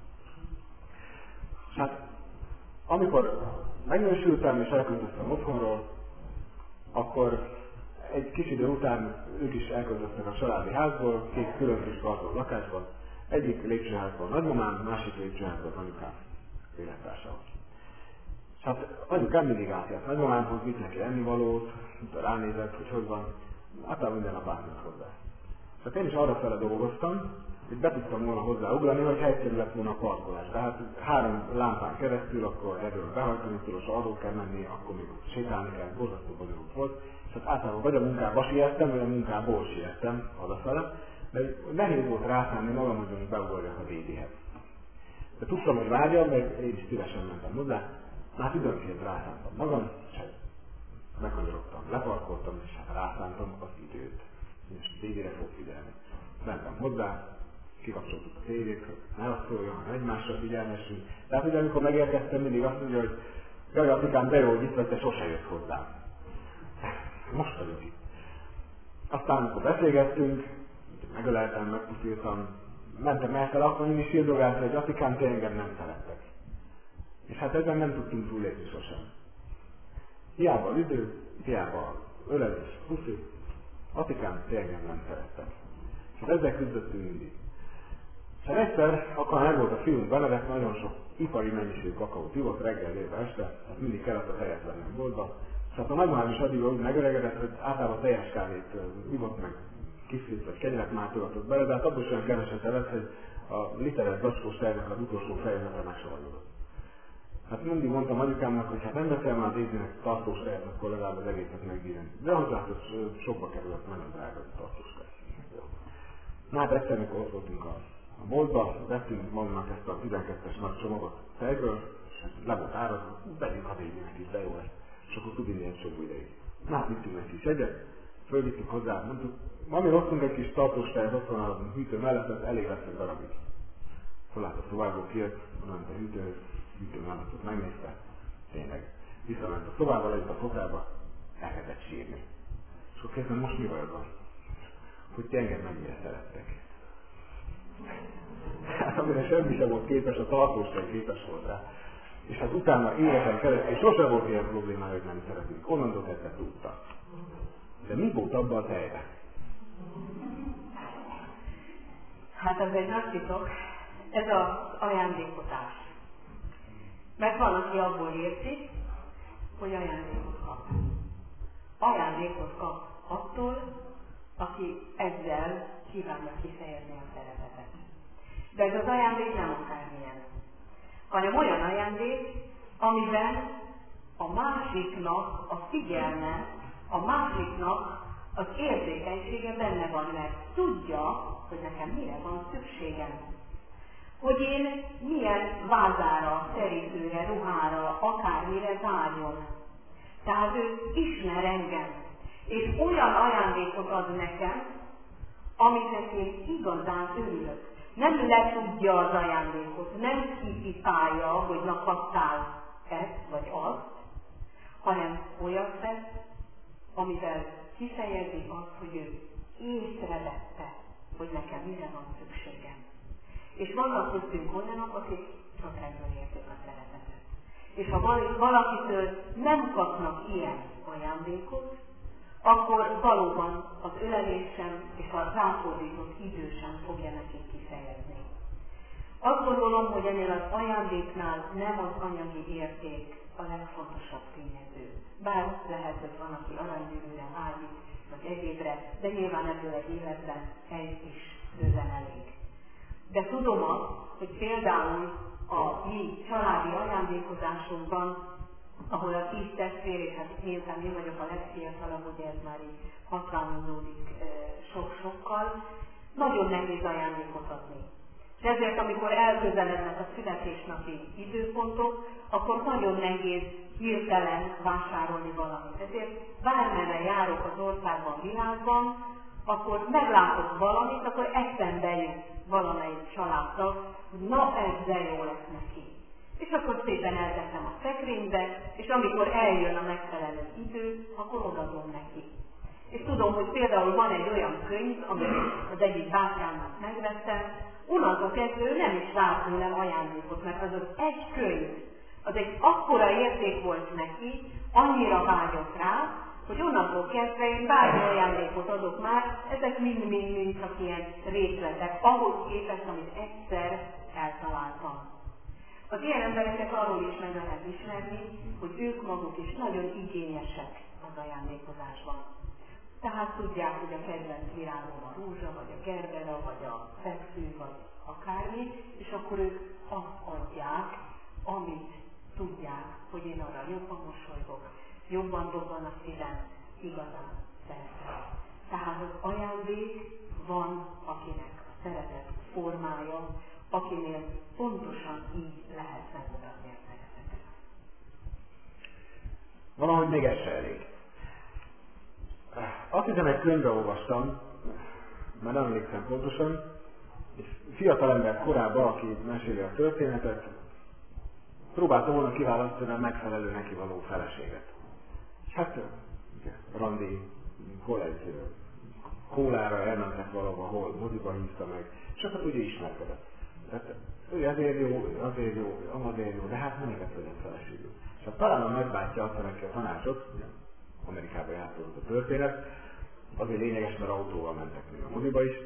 És hát, amikor megnősültem és elköltöztem otthonról, akkor egy kis idő után ők is elköltöztek a családi házból, 2 külön kis gazdag lakásban. Egyik lépcsőházban nagymamám, másik lépcsőházban anyukám élettársával. És hát anyukám mindig átjárt nagymamámhoz, vitt neki ennivalót, ránézett, hogy van, általában minden nap átment hozzá. És én is arrafele dolgoztam, hogy be tudtam volna hozzáugrani, hogy helyszerű lett volna a parkolás. Tehát 3 lámpán keresztül, akkor erről a behajtani tilos, arról kell menni, akkor még ott sétálni kell, borzasztó bonyolult volt. És hát általában vagy a munkába siettem, vagy a munkából siettem hazafele, de nehéz volt rászállni magam, hogy mondjuk beugorjak a DD-hez. De tudtam, hogy várjam, mert én is szívesen mentem hozzá, hát időnként rászántam magam, és hát megkanyarodtam, leparkoltam, és hát rászántam az időt. És a DD-re fog figyelni. Mentem hozzá, kikapcsoltuk a tévét, hogy ne azt szóljon, hanem egymásra figyelmessünk. Tehát ugye amikor megérkeztem, mindig azt mondja, hogy jaj, apikám, de jó, hogy itt vagy, te sose jött hozzám. Most vagyok itt. Aztán, amikor beszélgettünk, megöleltem, megpuszíltam, mentem el fel, akkor mindig sírdogálta, hogy apikám, te engem nem szerettek. És hát ezen nem tudtunk túlélni sosem. Hiába az idő, hiába ölelés, puszi, apikám, te engem nem szerettek. És hát ezzel küzdöttünk mindig. És hát egyszer, akkor meg volt a fiunk Benedek, nagyon sok ipari mennyiségű kakaót ivott reggel, délbe, este, tehát mindig kellett a tejet vennem boltba. És hát a nagymamám is addig úgy megöregedett, hogy általában teljes kávét ivott meg, kiflit vagy kenyeret mátolgatott bele, de hát abból sem keveset evett, hogy a literes zacskós tejnek az utolsó fejezete megsavarodott. Hát mindig mondtam anyukámnak, hogy hát nem veszel már az ézének tartós tejet, akkor legalább az egészet megírni. De hogy látod, sokba kerülött, nagyon drága a tartós tej. Na hát egyszer, amikor ott voltunk a boltba, vettünk magunknak ezt a 12-es nagy csomagot tejből, és le volt árazva, vegyünk az ézének is, de jó lesz. És akkor tud inni egy sok ideig. Na hát vittünk neki is egyet, fölvittük hozzá, mondtuk, mami, hoztunk egy kis tartós tejet, ott van a hűtő mellett, ez elég lesz egy darabig. Fölállt a szobából, kijött, onnan a hűtő mellett ott megnézte, tényleg. Visszament a szobába, lejött a fotába, elkezdett sírni. És akkor kezdtem, most mi bajod van? Hogy ti engem mennyire szerettek. Hát amire semmi sem volt képes, a tartós tej képes volt rá. És hát utána életen keresztül sosem volt ilyen problémája, hogy nem szeretünk. Onnantól kezdve tudta. De mi volt abban a tejben? Hát ez egy nagy titok. Ez az ajándékozás. Mert van, aki abból érti, hogy ajándékot kap. Ajándékot kap attól, aki ezzel kívánja kifejezni a szeretetet. De ez az ajándék nem akármilyen, hanem olyan ajándék, amiben a másiknak a figyelme, a másiknak az érzékenysége benne van, mert tudja, hogy nekem mire van szükségem. Hogy én milyen vázára, terítőre, ruhára, akármire vágyom. Tehát ő ismer engem, és olyan ajándékot ad nekem, amiknek én igazán örülök. Nem letudja az ajándékot, nem kipipálja, hogy na kaptál ezt vagy azt, hanem olyat vesz, amivel kifejezi azt, hogy ő észrevette, hogy nekem mire van szükségem. És vannak köztünk olyanok, akik csak ebből értik a szeretetet. És ha valakitől nem kapnak ilyen ajándékot, akkor valóban az ölelés sem és a ráfordított idő sem fogja nekik kifejezni. Azt gondolom, hogy ennél az ajándéknál nem az anyagi érték a legfontosabb tényező. Bár lehet, hogy van, aki aranydűrűre vágyik, vagy egyébre, de nyilván ebből egy életben egy is bőven elég. De tudom azt, hogy például a mi családi ajándékozásunkban, ahol a 10 testvér, és hát miután én vagyok a legfiatalabb, ugye ez már így hatványozódik sok-sokkal, nagyon nehéz ajándékot adni. És ezért, amikor elközelednek a születésnapi időpontok, akkor nagyon nehéz hirtelen vásárolni valamit. Ezért bármerre járok az országban, világban, akkor meglátok valamit, akkor eszembe jut valamelyik családtag, hogy na ezzel jó lesz neki. És akkor szépen elteszem a szekrénybe, és amikor eljön a megfelelő idő, akkor odaadom neki. És tudom, hogy például van egy olyan könyv, amit az egyik bátyámnak megvettem, onnantól kezdve nem is vár tőlem ajándékot, mert az egy könyv, az egy akkora érték volt neki, annyira vágyott rá, hogy onnantól kezdve én bármi ajándékot adok már, ezek mind csak ilyen részletek, ahhoz képest, amit egyszer eltaláltam. Az ilyen embereket arról is meg lehet ismerni, hogy ők maguk is nagyon igényesek az ajándékozásban. Tehát tudják, hogy a kedvenc virágom a rózsa, vagy a gerbera, vagy a szegfű, vagy akármi, és akkor ők azt adják, amit tudják, hogy én arra jobban mosolygok, jobban dobban a szívem, igazán szeretem. Tehát az ajándék van, akinek a szeretet formája, akinél pontosan így lehet megmutatni a szeretetet. Valahogy még ez se elég. Azt hiszem, egy könyvbe olvastam, már nem emlékszem pontosan, egy fiatalember korában, aki meséli a történetet, próbálta volna kiválasztani a megfelelő neki való feleséget. És hát, randi, hol egy kólára elmentek valahol, hol moziba hívta meg, és akkor ugye ismerkedett. Tehát ő azért jó, de hát nem érett legyen feleségül. És hát talán a nagybátyja adta neki a tanácsot, Amerikába játszott a történet, azért lényeges, mert autóval mentek még a moziba is.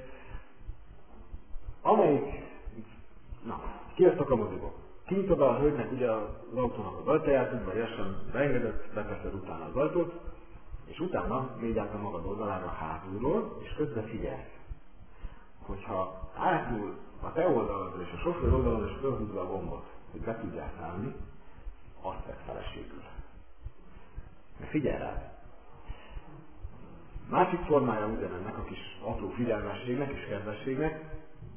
Kijöttek a moziba. Kint oda a hölgynek ugye az autónak az ajtaját, udvariasan beengedett, beteszed utána az ajtót, és utána mégy át a magad oldalára hátulról, és közben figyelsz. Hogyha átnyúl a te oldalon és a sofőr oldalon, és fölhúzza a gombot, hogy be tudják szállni, azt vett feleségül. Mert figyelj rá! Másik formája ugyanennek a kis apró figyelmességnek és kedvességnek,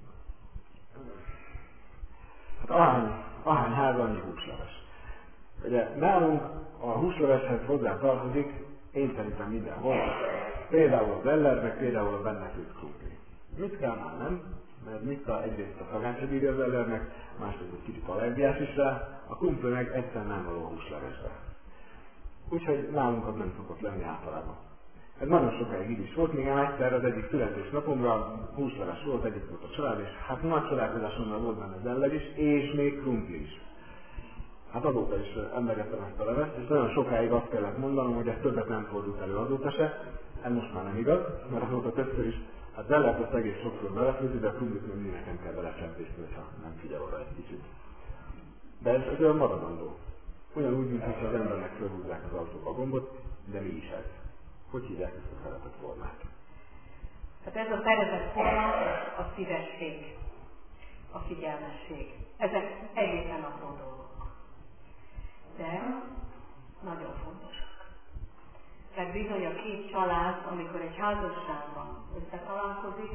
hát ahány ház, annyi húsleves. Ugye nálunk a húsleveshez hozzá tartozik, én szerintem mindenhol, például az eller, meg például a benne főtt krumpli. Mit kell már nem? Mert Mitta egyrészt a szagát se bírja az ellernek, másrészt egy kicsit allergiás is rá, a krumpli meg egyszer nem való húslevesbe. Úgyhogy nálunk az nem szokott lenni általában. Ez nagyon sokáig így is volt, még egyszer az egyik születésnapomra húsleves volt, egyik volt a család, és hát nagy csodálkozásomra volt benne az eller is, és még krumpli is. Hát azóta is emlegettem ezt a levest, és nagyon sokáig azt kellett mondanom, hogy ez többet nem fordult elő azóta se. Ez most már nem igaz, mert azóta többször is, hát az ellert azt egész sokszor belefőzi, de a krumplit még mindig nekem kell belecsempészni, ha nem figyel oda egy kicsit. De ez olyan maradandó. Ugyanúgy, mint hogyha az embernek fölhúzzák az autóba a gombot, de mi is ez? Hogy hívják ezt a szeretett formát? Tehát ez a tervezett forma a szívesség, a figyelmesség. Ezek egészen apró dolgok. De nagyon fontosak. Mert bizony a két család, amikor egy házasságban összetalálkozik,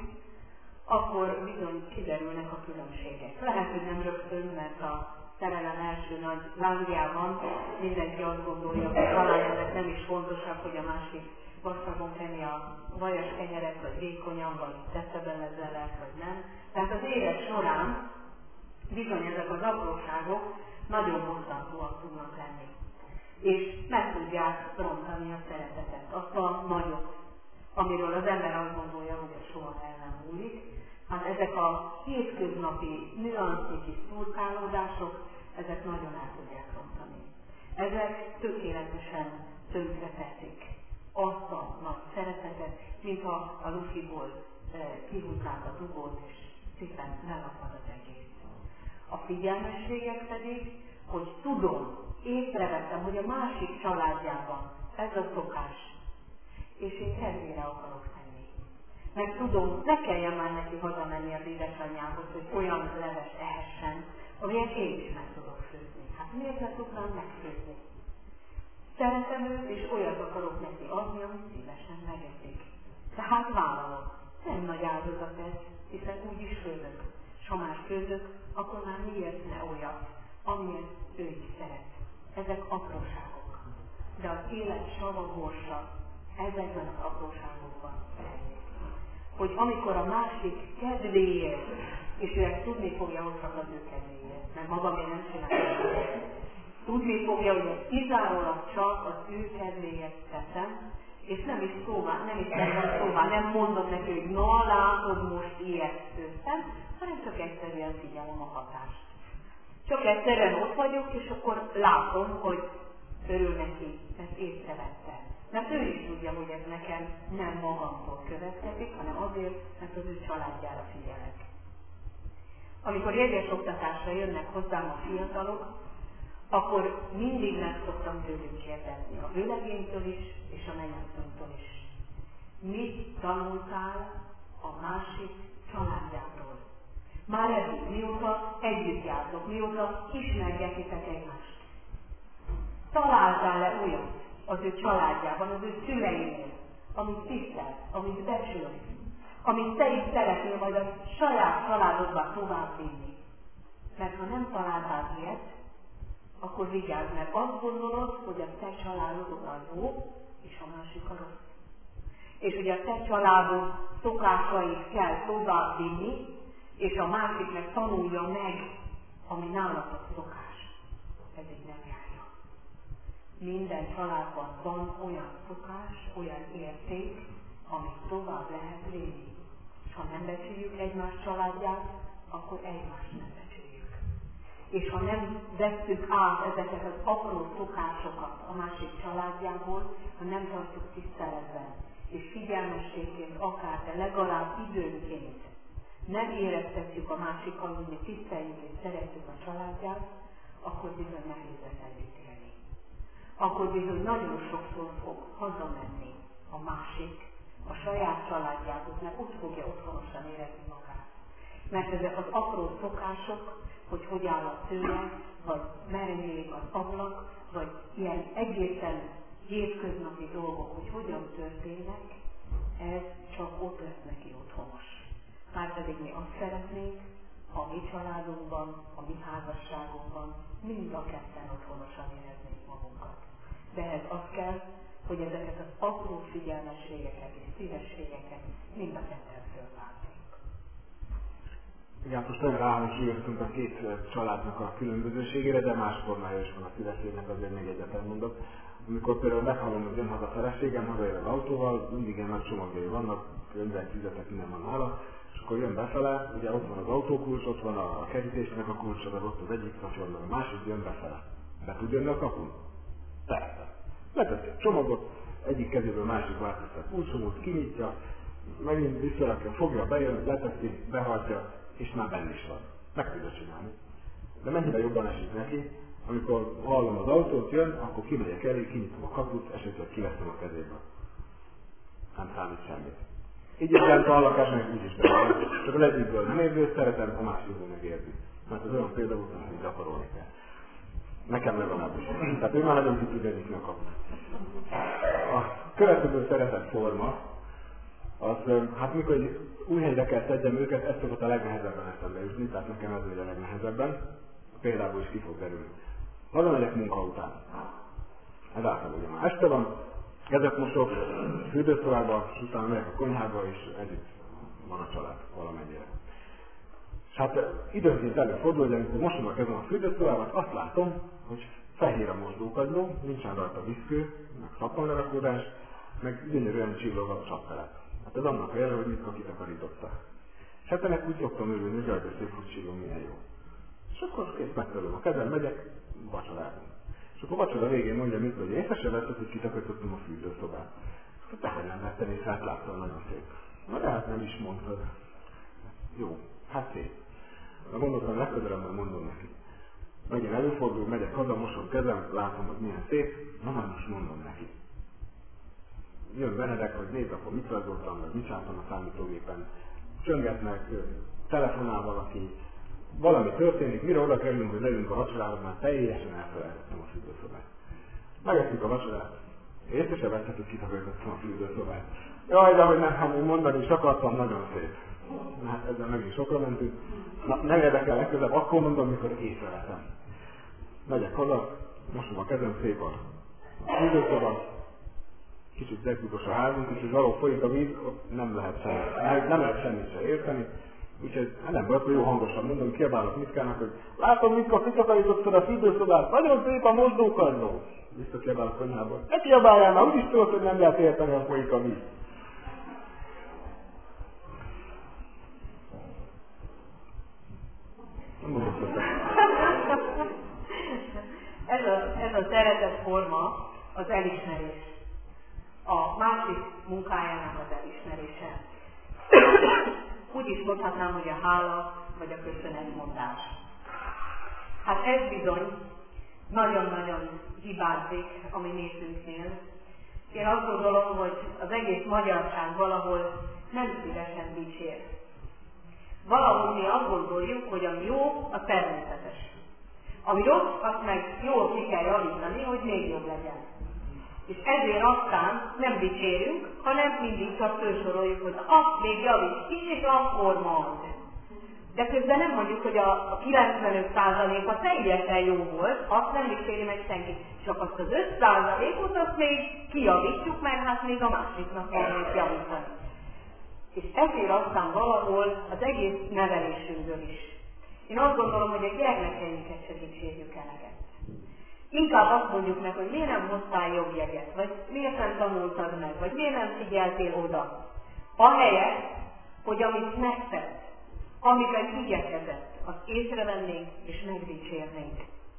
akkor bizony kiderülnek a különbségek. Lehet, hogy nem rögtön, mert a szerelem első nagy lángjában mindenki azt gondolja, hogy talán ezek nem is fontosak, hogy a másik vastagon kenni a vajas kenyeret, vagy vékonyan, vagy tetszebelezelek, vagy nem. Tehát az élet során bizony ezek az apróságok nagyon bosszantóak tudnak lenni. És meg tudják rontani a szeretetet, azt a nagyot, amiről az ember azt gondolja, hogy a soha el nem múlik. Hát ezek a hétköznapi nüansznyi kis szurkálódások, ezek nagyon el tudják rontani. Ezek tökéletesen tönkre teszik azt a nagy szeretetet, mintha a lufiból kihúzzák a dugót, és szépen lelapad az egész. A figyelmességek pedig, hogy tudom, észrevettem, hogy a másik családjában ez a szokás, és én kedvére akarok tenni. Meg tudom, ne kelljen már neki hazamenni az édesanyjához, hogy olyan leves ehessen, amilyen én is meg tudok főzni. Hát miért ne tudnám megfőzni? Szeretem őt, és olyat akarok neki adni, amit szívesen megeszik. Tehát vállalok. Nem nagy áldozat ez, hiszen úgy is főzök. S ha más főzök, akkor már miért ne olyat, amilyet ő is szeret. Ezek apróságok. De az élet sava borsa ezekben az apróságokban rejlik. Hogy amikor a másik kedvéért, és ő ezt tudni fogja, hogy csak az ő kedvéért, mert maga még nem csinálja. Tudni fogja, hogy ez kizárólag csak az ő kedvéért teszem, és nem is szóvá, nem mondom neki, hogy na látod, most ilyet tőztem, hanem csak egyszerűen figyelem a hatást. Csak egyszerűen ott vagyok, és akkor látom, hogy örül neki, ezt észrevette. Mert ő is tudja, hogy ez nekem nem magamtól következik, hanem azért, mert az ő családjára figyelek. Amikor jegyes oktatásra jönnek hozzám a fiatalok, akkor mindig meg szoktam tőlük kérdezni, a vőlegénytől is, és a mennyasszonytól is. Mit tanultál a másik családjától? Már eddig, mióta együtt jártok, mióta ismergetitek egymást. Találtál-e olyat az ő családjában, az ő szüleinél, amit tisztel, amit becsül, amit te is szeretnél majd a saját családodban továbbvinni? Mert ha nem találtál ilyet, akkor vigyázz, mert azt gondolod, hogy a te családod a jó, és a másik a rossz. És hogy a te családod szokásait kell továbbvinni, és a másik meg tanulja meg, ami nálatok szokás. Ez így nem járja. Minden családban van olyan szokás, olyan érték, amit tovább lehet vinni. És ha nem becsüljük egymás családját, akkor egymást nem becsüljük. És ha nem vesszük át ezeket az apró szokásokat a másik családjából, ha nem tartjuk tiszteletben, és figyelmességként akár, de legalább időnként nem éreztetjük a másikkal, hogy mi tiszteljük és szeretjük a családját, akkor bizony nehéz lesz együtt élni. Akkor bizony nagyon sokszor fog hazamenni a másik, a saját családjához, mert úgy fogja otthonosan érezni magát. Mert ezek az apró szokások, hogy áll a szőnyeg, vagy merre nyílik az ablak, vagy ilyen egészen hétköznapi dolgok, hogy hogyan történnek, ez csak ott lesz neki otthonos. Márpedig mi azt szeretnénk, ha a mi családunkban, a mi házasságunkban mind a ketten otthonosan éreznénk magunkat. De ehhez az kell, hogy ezeket az apró figyelmességeket és szívességeket mind a ketten fölvállaljuk. Igen, most nagyon ráhangsúlyoztunk a két családnak a különbözőségére, de más formája is van a szívességnek, azért még egyet elmondok. Amikor például meghallom, hogy jön haza a feleségem, hazajön az autóval, mindig ilyen nagy csomagjai vannak, könyvek, füzetek, minden van nála, és akkor jön befele, ugye ott van az autókulcs, ott van a kerítésnek a kulcsa, ott az egyik kapcsolatban, a másik jön befele. Be tud jönni a kapun? Persze. Leteszi a csomagot, egyik kezéből másik változta a kulcsomót, kinyitja, megint visszarakja, fogja, bejön, leteszi, behajtja, és már benne is van. Meg tudja csinálni. De mennyire jobban esik neki, amikor hallom az autót, jön, akkor kimegyek elé, kinyitom a kaput, esetleg kiveszem a kezéből. Nem számít semmit. Így is bent a lakás, meg úgy is bent. Csak az egyikből nem érzi, szeretem, a másikból megérzi. Mert az olyan példa volt, amit gyakorolni kell. Nekem legalábbis. Tehát ő már nagyon ki tudja nyitni a kaput. A következő szeretett forma, az, hát mikor új helyre kell tegyem őket, ezt szokott a legnehezebben eszembe jutni, tehát nekem ez ugye a legnehezebben. Például is ki fog derülni. Hazamegyek munka után. Ez általában ugye már este van, kezet mosok, fürdőszobába, és utána megyek a konyhába, és együtt van a család valamennyire. És hát időnként előfordul, hogy amikor mosom a kezem a fürdőszobában, azt látom, hogy fehér a mosdókagyló, nincsen rajta viszkő, meg szappanlerakódás, meg gyönyörűen csillog a csapfelet. Hát ez annak a jele, hogy mit kitakarította. És hát ennek úgy szoktam örülni, hogy jaj, szép, hogy csillog, milyen jó. És akkor kész megtörlöm a kezem, megyek, vacsorázom. És akkor vacsora végén mondja, mit, hogy észre se vetted, hogy kitakarítottam a fürdőszobát. Akkor tehogy nem vettem észre, hát láttam, nagyon szép. Na de hát nem is mondtad. Jó, hát szép. Na gondoltam, legközelebb majd mondom neki. Megint előfordul, megyek haza, mosom kezem, látom, hogy milyen szép, na majd most mondom neki. Jön Benedek, hogy nézd, akkor mit rajzoltam, vagy mit csináltam a számítógépen. Csöngetnek, telefonál valaki, valami történik, mire oda kerülünk, hogy leülünk a vacsorához, már teljesen elfelejtettem a fürdőszobát. Megettük a vacsorát, észre se vettek, hogy kitakarítottam a fürdőszobát. Jaj, de hogy nem mondani is akartam, nagyon szép. Hát ezzel megint sokra mentünk. Na, nem érdekel legközelebb, akkor mondom, mikor észrevettem. Megyek haza, mosom a kezem, szép a fürdőszoba, kicsit zegdugos a házunk, és hogy valahol folyik a víz, ott nem lehet semmit se érteni. Úgyhogy nem baj, jó hangosan mondom, kiabálok Mitkának, hogy látom, Mitka, kitakarítottad a fürdőszobát, nagyon szép a mosdókagyló. Visszakiabálok a konyhából. Ne kiabáljál már, úgyis tudod, hogy nem lehet érteni, ha folyik a víz. Ez a szeretett forma az elismerés. A másik munkájának az elismerése. Úgy is mondhatnám, hogy a hála vagy a köszönetmondás. Hát ez bizony nagyon-nagyon hibázik a mi népünknél. Én azt gondolom, hogy az egész magyarság valahol nem szívesen dicsér. Valahol mi azt gondoljuk, hogy ami jó, az természetes. Ami rossz, azt meg jól ki kell javítani, hogy még jobb legyen. És ezért aztán nem dicsérünk, hanem mindig csak felsoroljuk, hogy azt még javíts ki, és akkor majd. De közben nem mondjuk, hogy a 95%-a teljesen jó volt, azt nem dicséri meg senki. Csak azt az 5%-ot azt még kijavítjuk, mert hát még a másiknak kell még javítani. És ezért aztán valahol az egész nevelésünkből is. Én azt gondolom, hogy a gyermekeinket se dicsérjük eleget. Inkább azt mondjuk meg, hogy miért nem hoztál jobb jeget, vagy miért nem tanultad meg, vagy miért nem figyeltél oda. Ahelyett, hogy amit megtett, amiben igyekezett, azt észrevennénk és megdicsérnénk.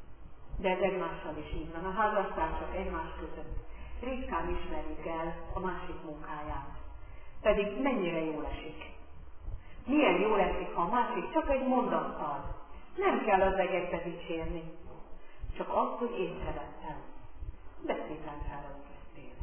De ez egymással is így van. A házastársak egymás között ritkán ismerjük el a másik munkáját. Pedig mennyire jól esik. Milyen jól esik, ha a másik csak egy mondattal. Nem kell az egekbe dicsérni. Csak azt, hogy észrevettem. De szépen felöltöztél.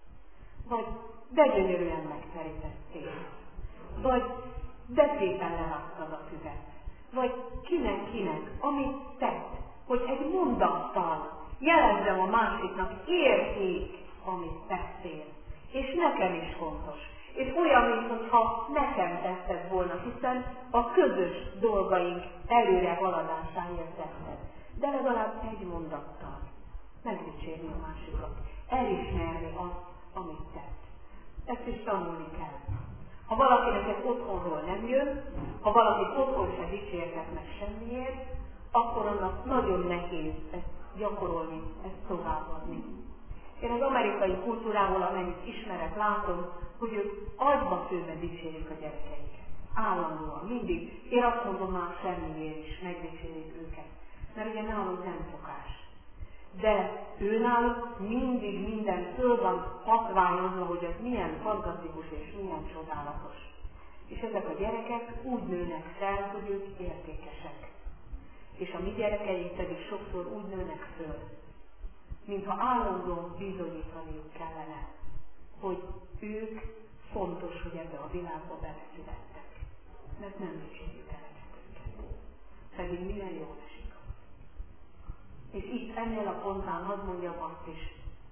Vagy de gyönyörűen megterítettél. Vagy de szépen levágtad a füvet. Vagy kinek, amit tett. Hogy egy mondattal jelezzem a másiknak, érték, amit tettél. És nekem is fontos. És olyan, mintha nekem tetted volna, hiszen a közös dolgaink előre haladásáért tetted. De legalább egy mondattal megdicsérni a másikat, elismerni azt, amit tett. Ezt is tanulni kell. Ha valakinek ez otthonról nem jön, ha valakit otthon se dicsérhet meg semmiért, akkor annak nagyon nehéz ezt gyakorolni, ezt továbbadni. Én az amerikai kultúrából, amennyit ismerek, látom, hogy ők agyba-főbe dicsérik a gyerekeiket. Állandóan, mindig. Én azt mondom, már semmiért is megdicsérik őket. Mert ugye nálunk nem szokás. De őnáluk mindig minden föl van hatványozva, hogy ez milyen fantasztikus és milyen csodálatos. És ezek a gyerekek úgy nőnek fel, hogy ők értékesek. És a mi gyerekeink pedig sokszor úgy nőnek föl, mintha állandóan bizonyítaniuk kellene, hogy ők fontos, hogy ebbe a világba beleszülettek. Mert nem dicsérjük eleget őket. Pedig milyen jól esik. És itt ennél a pontán hadd mondjam azt is,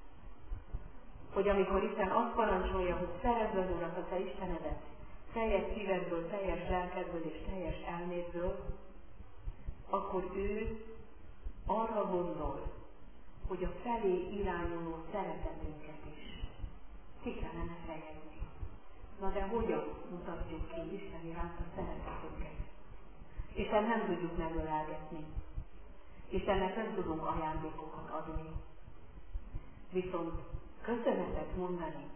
hogy amikor Isten azt parancsolja, hogy szerezd az Urat, a te Istenedet, teljes szívedből, teljes lelkedből és teljes elmédből, akkor ő arra gondol, hogy a felé irányuló szeretetünket is ki kellene fejezni. Na de hogyan mutatjuk ki Isten iránt a szeretetünket? Isten nem tudjuk megölelgetni. Istennek nem tudunk ajándékokat adni. Viszont köszönetet mondani,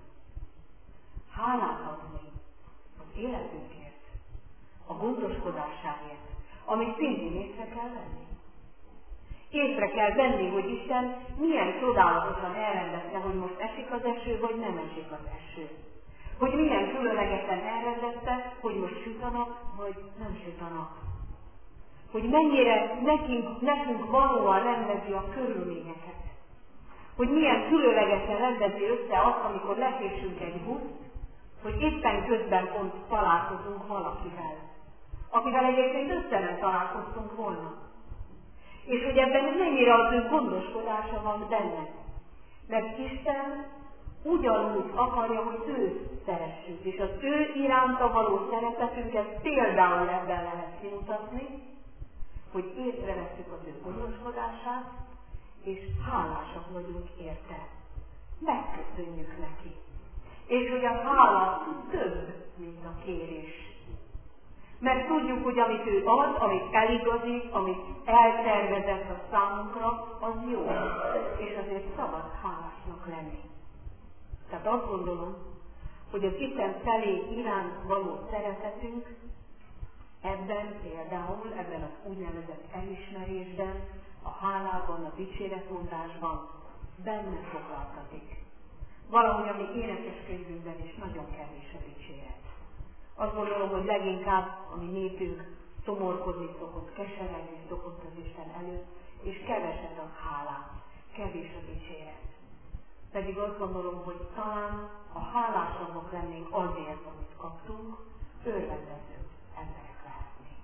hálát adni az életünkért, a gondoskodásáért, amit szintén észre kell venni. Észre kell venni, hogy Isten milyen csodálatosan elrendezte, hogy most esik az eső, vagy nem esik az eső. Hogy milyen különlegesen elrendezte, hogy most süt a nap, vagy nem süt a nap. Hogy mennyire nekünk valóan rendezi a körülményeket. Hogy milyen különlegesen rendezi össze azt, amikor lekésünk egy buszt, hogy éppen közben pont találkozunk valakivel, akivel egyébként össze nem találkoztunk volna. És hogy ebben mennyire az ő gondoskodása van benne. Mert Isten ugyanúgy akarja, hogy őt szeressük, és az ő iránta való szeretetünket például ebben lehet kimutatni, hogy észreveszünk az ő gondoskodását, és hálásak vagyunk érte. Megköszönjük neki. És hogy a hála több, mint a kérés. Mert tudjuk, hogy amit ő ad, amit eligazít, amit eltervezett a számunkra, az jó. És azért szabad hálásnak lenni. Tehát azt gondolom, hogy az Isten felé iránt való szeretetünk ebben például, ebben az úgynevezett elismerésben, a hálában, a dicséretmondásban benne foglaltatik. Valahogy a mi énekeskönyvünkben is nagyon kevés a dicséret. Azt gondolom, hogy leginkább a mi népünk szomorkodni szokott, keseregni szokott az Isten előtt, és keveset a hálát, kevés a dicséret. Pedig azt gondolom, hogy talán a hálásabbak lennénk azért, amit kaptunk, örvendező emberek lehetnénk.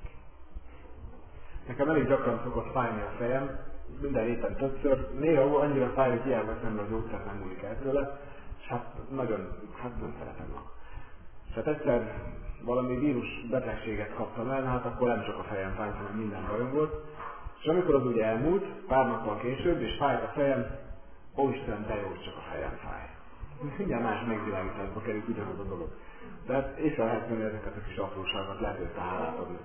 Nekem elég gyakran szokott fájni a fejem, minden héten többször, néha annyira fáj, hogy hiába veszem, a gyógyszer nem múlik el tőle, és nagyon szeretem. És egyszer valami vírus betegséget kaptam el, akkor nem csak a fejem fájt, hanem minden bajom volt. És amikor az ugye elmúlt, pár nappal később, és fájt a fejem, ó Isten, de jó, csak a fejem fáj. Mindjárt más megvilágításba került ugyanaz a dolog. Tehát észre lehet venni ezeket a kis apróságokat, lehet őt hálát adni.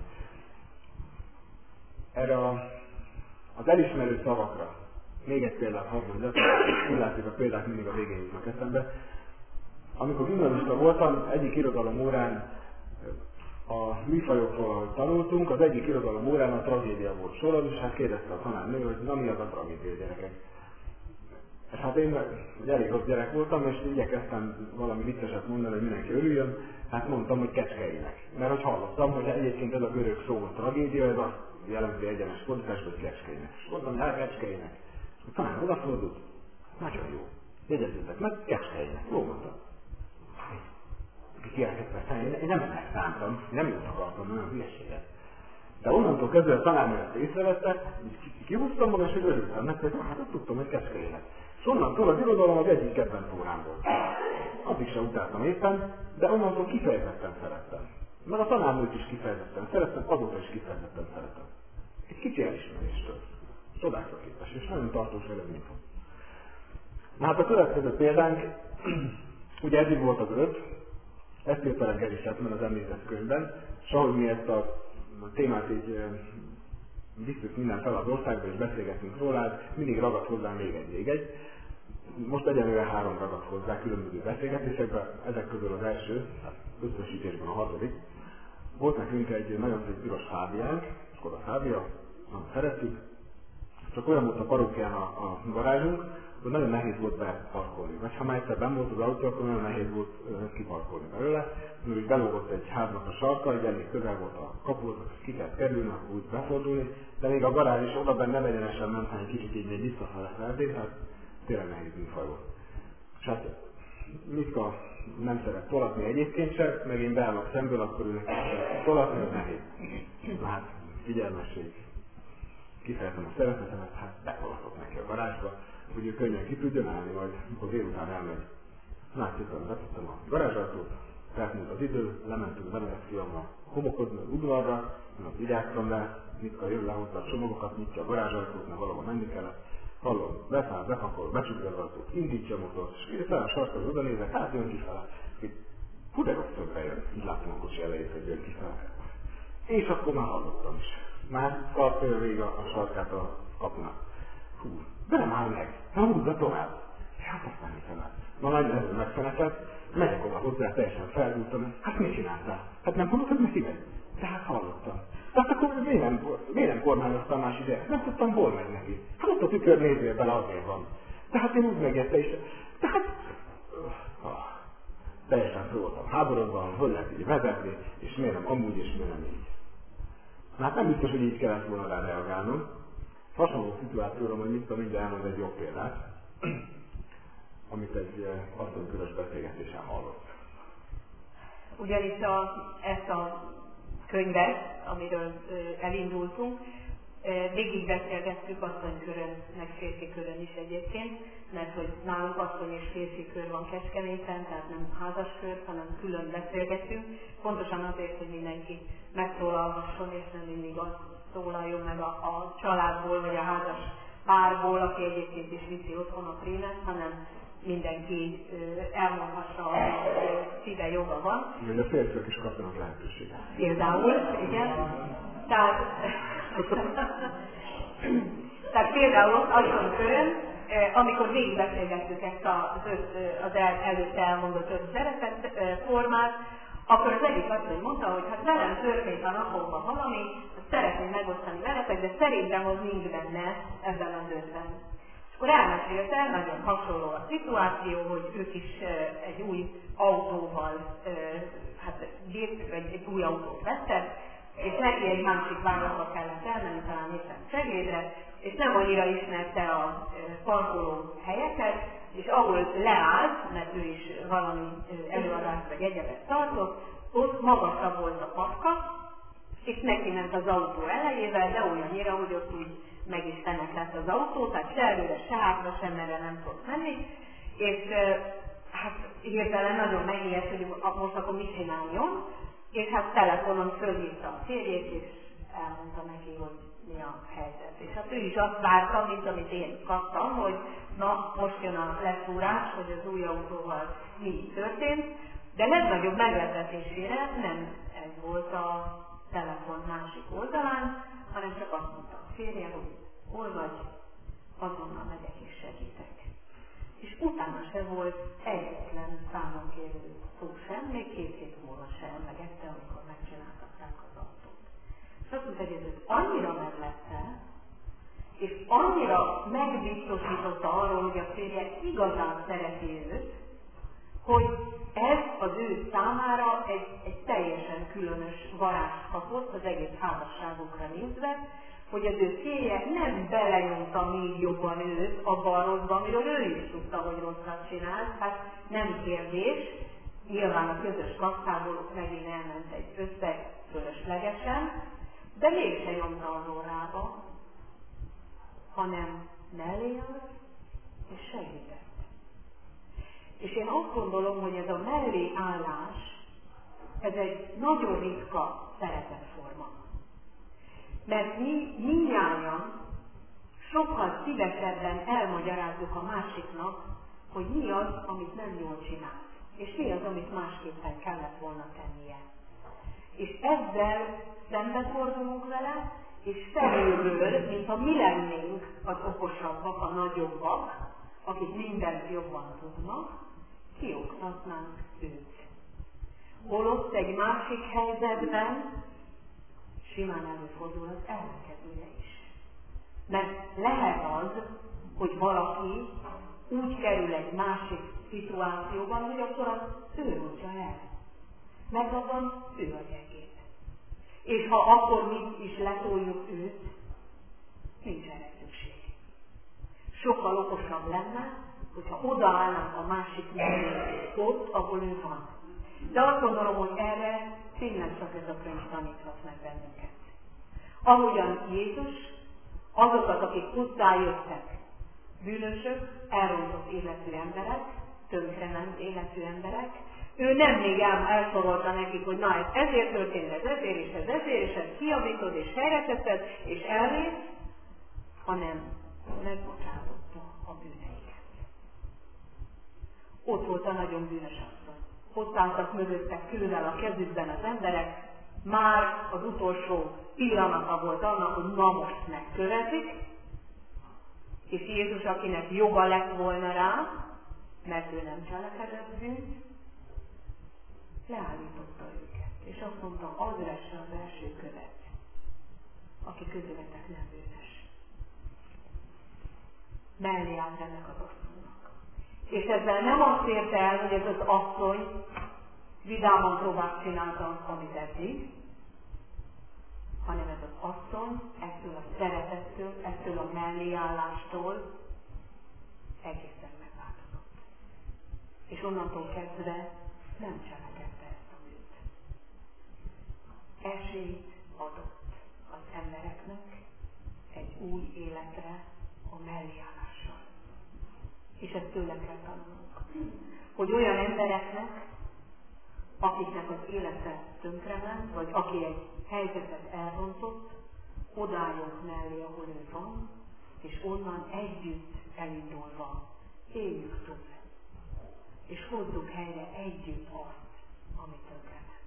Erre az elismerő szavakra még egy példát hadd mondjak, úgy látjuk a példák mindig a végén jutnak eszembe. Amikor gimnazista voltam, egyik irodalom órán a műfajokról, ahogy tanultunk, az egyik irodalom órán a tragédia volt soron, és kérdezte a tanárnő, hogy na mi az a tragédia, gyerekek. És én elég rossz gyerek voltam, és igyekeztem valami vicceset mondani, hogy mindenki örüljön, mondtam, hogy kecskeinek. Mert hogy hallottam, hogy egyébként ez a görög szó a tragédia, ez azt jelenti egyenes fordítás, hogy kecskeinek. És mondtam, hogy kecskeinek. És a tanár odafordult, nagyon jó. Jegyezzétek meg, kecskeinek. Jó mondtam. Én nem ezt szántam, nem jót akartam, olyan hülyeséget. De onnantól kezdve a tanárnő ezt észrevette, kihúztam magam, és örültem neki, hogy ott tudtam, hogy kecskeinek. És onnantól az irodalom az egyik kedvenc órám volt. Addig sem utáltam éppen, de onnantól kifejezetten szerettem. Meg a tanárnőt is kifejezetten szerettem, azóta is kifejezetten szeretem. Egy kicsi elismeréstől. Csodákra képes, és nagyon tartós eredmény volt. Na hát a következő példánk, ugye eddig volt az 5, ezt írt a reggeli Chapman az említett könyvben, és ahogy mi ezt a témát így visszük minden fel az országba, és beszélgetünk róla, mindig ragad hozzá még egy. Most egyenlően 3 ragad hozzá különböző beszélgetésekben, ezek közül az első, összesítésben a 6. Volt nekünk egy nagyon szép piros Fábiánk, Skoda Fábia, nagyon szeretjük, csak olyan volt a parókián a garázsunk, hogy nagyon nehéz volt beparkolni. Vagy ha már egyszer benn volt az autó, akkor nagyon nehéz volt kiparkolni belőle. Mert úgy belógott egy háznak a sarka, így elég közel volt a kapuhoz, ki kell kerülni, akkor úgy befordulni, de még a garázs is oda benne nem egyenesen ment, hanem kicsit így még visszafele feltét, tehát tényleg nehéz műfaj volt. És hát Mitka nem szeret tolatni egyébként sem, meg én beállok szemből, akkor ő neki tolatni, az nehéz. Na hát, figyelmesség. Kifejezem a szeretetemet, hát betolatok neki a garázsba, hogy ő könnyen ki tudjon állni, majd amikor délután elmegy. Na, szépen betudtam a garázsajtót, feltűnt az idő, lementünk Benedek fiammal homokozni az udvarra, mert vigyáztam rá, Mitka jön le hozzá a csomagokat, nyitja a garázsajtót, mert valahol menni kellett. Hallom, beszáll, bepakol, becsukja az ajtót, indítja a motort, és fel a sarkon oda nézek, hát jön kifele. Puderok többre jön, így látom a kocsi elejét, hogy jön kifele. És akkor már hallottam is. Már tartja végig a sarkát a kapunak. Hú, de nem áll meg, nem húzza tovább. Hát azt nem hiszem el. Na nagy nehezen megfenekelt, megyek oda hozzá, teljesen feldúltam, hát mit csináltál? Hát nem hallottad neki meg? Tehát hallottam. Tehát akkor miért nem kormányoztam más ide? Nem tudtam, hol megy neki. Hát ott a tükör nézzél bele, azért van. Tehát én úgy megjegyte is. Tehát... teljesen föl voltam háborodva, hogy lehet így vezetni, és miért nem amúgy, és miért nem így. Na hát nem biztos, hogy így kellett volna rá reagálnom. Hasonló szituációra majd mindjárt elmond egy jobb példát, amit egy asszonykörös beszélgetésen hallott. Ugyanis ezt a könyvet, amiről elindultunk, végig beszélgettük asszonykörön, meg férfi körön is egyébként, mert hogy nálunk asszony és férfi kör van Kecskeméten, tehát nem házas kör, hanem külön beszélgetünk, pontosan azért, hogy mindenki megszólalhasson, és nem mindig az szólaljon meg a családból, vagy a házas párból, aki egyébként is viszi otthon a prémet, hanem mindenki elmondhassa, hogy szíve joga van. Igen, a férfiak is kapnak lehetőséget. Például, igen. Tehát például azon körön, amikor végigbeszélgettük ezt az előtte elmondott 5 szeretet formát, akkor az egyik asszony mondta, hogy hát velem történt a napokban valami, szeretném megosztani veletek, de szerintem az nincs benne ebben az 5-ben. Akkor elmesélte, nagyon hasonló a szituáció, hogy ők is egy új autóval, egy új autót vettek, és neki egy másik városba kellett elmenni, talán éppen Szegédre, és nem annyira ismerte a parkoló helyeket, és ahol leállt, mert ő is valami előadást vagy egyebet tartott, ott magasabb volt a patka, és neki ment az autó elejével, de olyannyira, hogy ott úgy meg is fenekelt az autó, tehát se előre, se hátra, sem merre nem tudott menni, és hát hirtelen nagyon megijedt, hogy most akkor mit csináljon, és hát telefonon fölhívta a férjét, és elmondta neki, hogy mi a helyzet. És hát ő is azt várta, mint amit én kaptam, hogy na, most jön a leszúrás, hogy az új autóval mi történt, de legnagyobb meglepetésére nem ez volt a telefon másik oldalán, hanem csak azt mondta a férje, hogy hol vagy, azonnal megyek és segítek. És utána se volt egyetlen számon kérő szó sem, még 2 hét múlva sem emlegette, amikor megcsináltatták az autót. És azt mondta, hogy ez annyira meglepte, és annyira megbiztosította arról, hogy a férje igazán szereti őt, hogy ez az ő számára egy teljesen különös varázst kapott az egész házasságukra nézve, hogy az ő férje nem belenyomta még jobban őt abba a rosszba, amiről ő is tudta, hogy rosszat csinált, hát nem kérdés, nyilván a közös kasszából megint elment egy összeg fölöslegesen, de mégse nyomta az orrába, hanem mellé állt és segített. És én azt gondolom, hogy ez a mellé állás, ez egy nagyon ritka szeretetforma. Mert mi mindnyájan sokkal szívesebben elmagyarázzuk a másiknak, hogy mi az, amit nem jól csinál, és mi az, amit másképpen kellett volna tennie. És ezzel szembefordulunk vele, és felülről, mintha mi lennénk az okosabbak, a nagyobbak, akik mindent jobban tudnak, kioktatnánk őt. Holott egy másik helyzetben simán előfordul az ellenkezője is. Mert lehet az, hogy valaki úgy kerül egy másik szituációban, hogy akkor az ő rontja el. Mert abban ő a gyengéd. És ha akkor mi is letoljuk őt, nincs erre szükség. Sokkal okosabb lenne, hogyha odaállnánk a másik mellé, ott, ahol ő van. De azt gondolom, hogy erre tényleg csak ez a könyv taníthat meg bennünket. Ahogyan Jézus, azokat, akik hozzájöttek, bűnösök, elrontott életű emberek, tönkrement életű emberek, ő nem még elsorolta nekik, hogy na ez ezért történt, ez ezért, és ez kiavítod, és helyretetted, és elmész, hanem megbocsátotta a bűneiket. Ott volt a nagyon bűnös asszony. Ott álltak mögötte kővel a kezükben az emberek, már az utolsó pillanata volt annak, hogy na most megkövetik, és Jézus, akinek joga lett volna rá, mert ő nem cselekedett bűnt, leállította őket, és azt mondta, az vesse az első követ, aki közületek nem bűnös. Mellé állt ennek az asszonynak. És ezzel nem azt érte el, hogy ez az asszony vidáman próbált csinálni, amit eddig, hanem ez az asszony ettől a szeretettől, ettől a melléállástól egészen megváltozott. És onnantól kezdve nem cselekedte ezt a bűnt. Esélyt adott az embereknek egy új életre a melléállással. És ezt tőle kell tanulnunk. Hogy olyan embereknek, akiknek az élete tönkrement, vagy aki egy helyzetet elrontott, odállunk mellé, ahol ő van, és onnan együtt elindulva éljük túl. És hozzuk helyre együtt azt, amit tönkrement.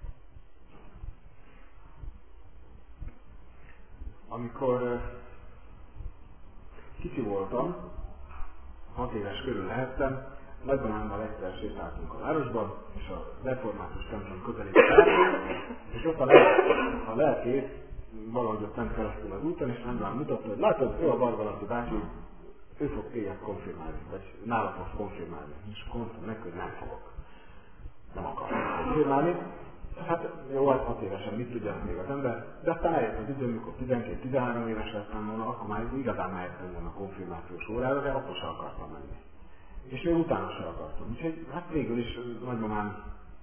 Amikor kicsi voltam, 6 éves körül lehettem, nagymamámmal egyszer sétáltunk a városban, és a református templom közelében jártunk, és ott a lelkész valahogy ott ment keresztül az úton, és nagymamám mutatta, hogy látod, ő a Barbalanti bácsi, ő fog téged konfirmálni, vagy nála fogsz konfirmálni. És akkor mondtam neki, hogy nem fogok. Nem akarok konfirmálni. Hát jó, hát 6 évesen mit tudja még az ember, de aztán eljött az idő, amikor 12-13 éves lettem volna, akkor már igazán mehettem volna a konfirmációs órára, de akkor sem akartam menni. És még utána sem akartam. Úgyhogy hát végül is nagymamám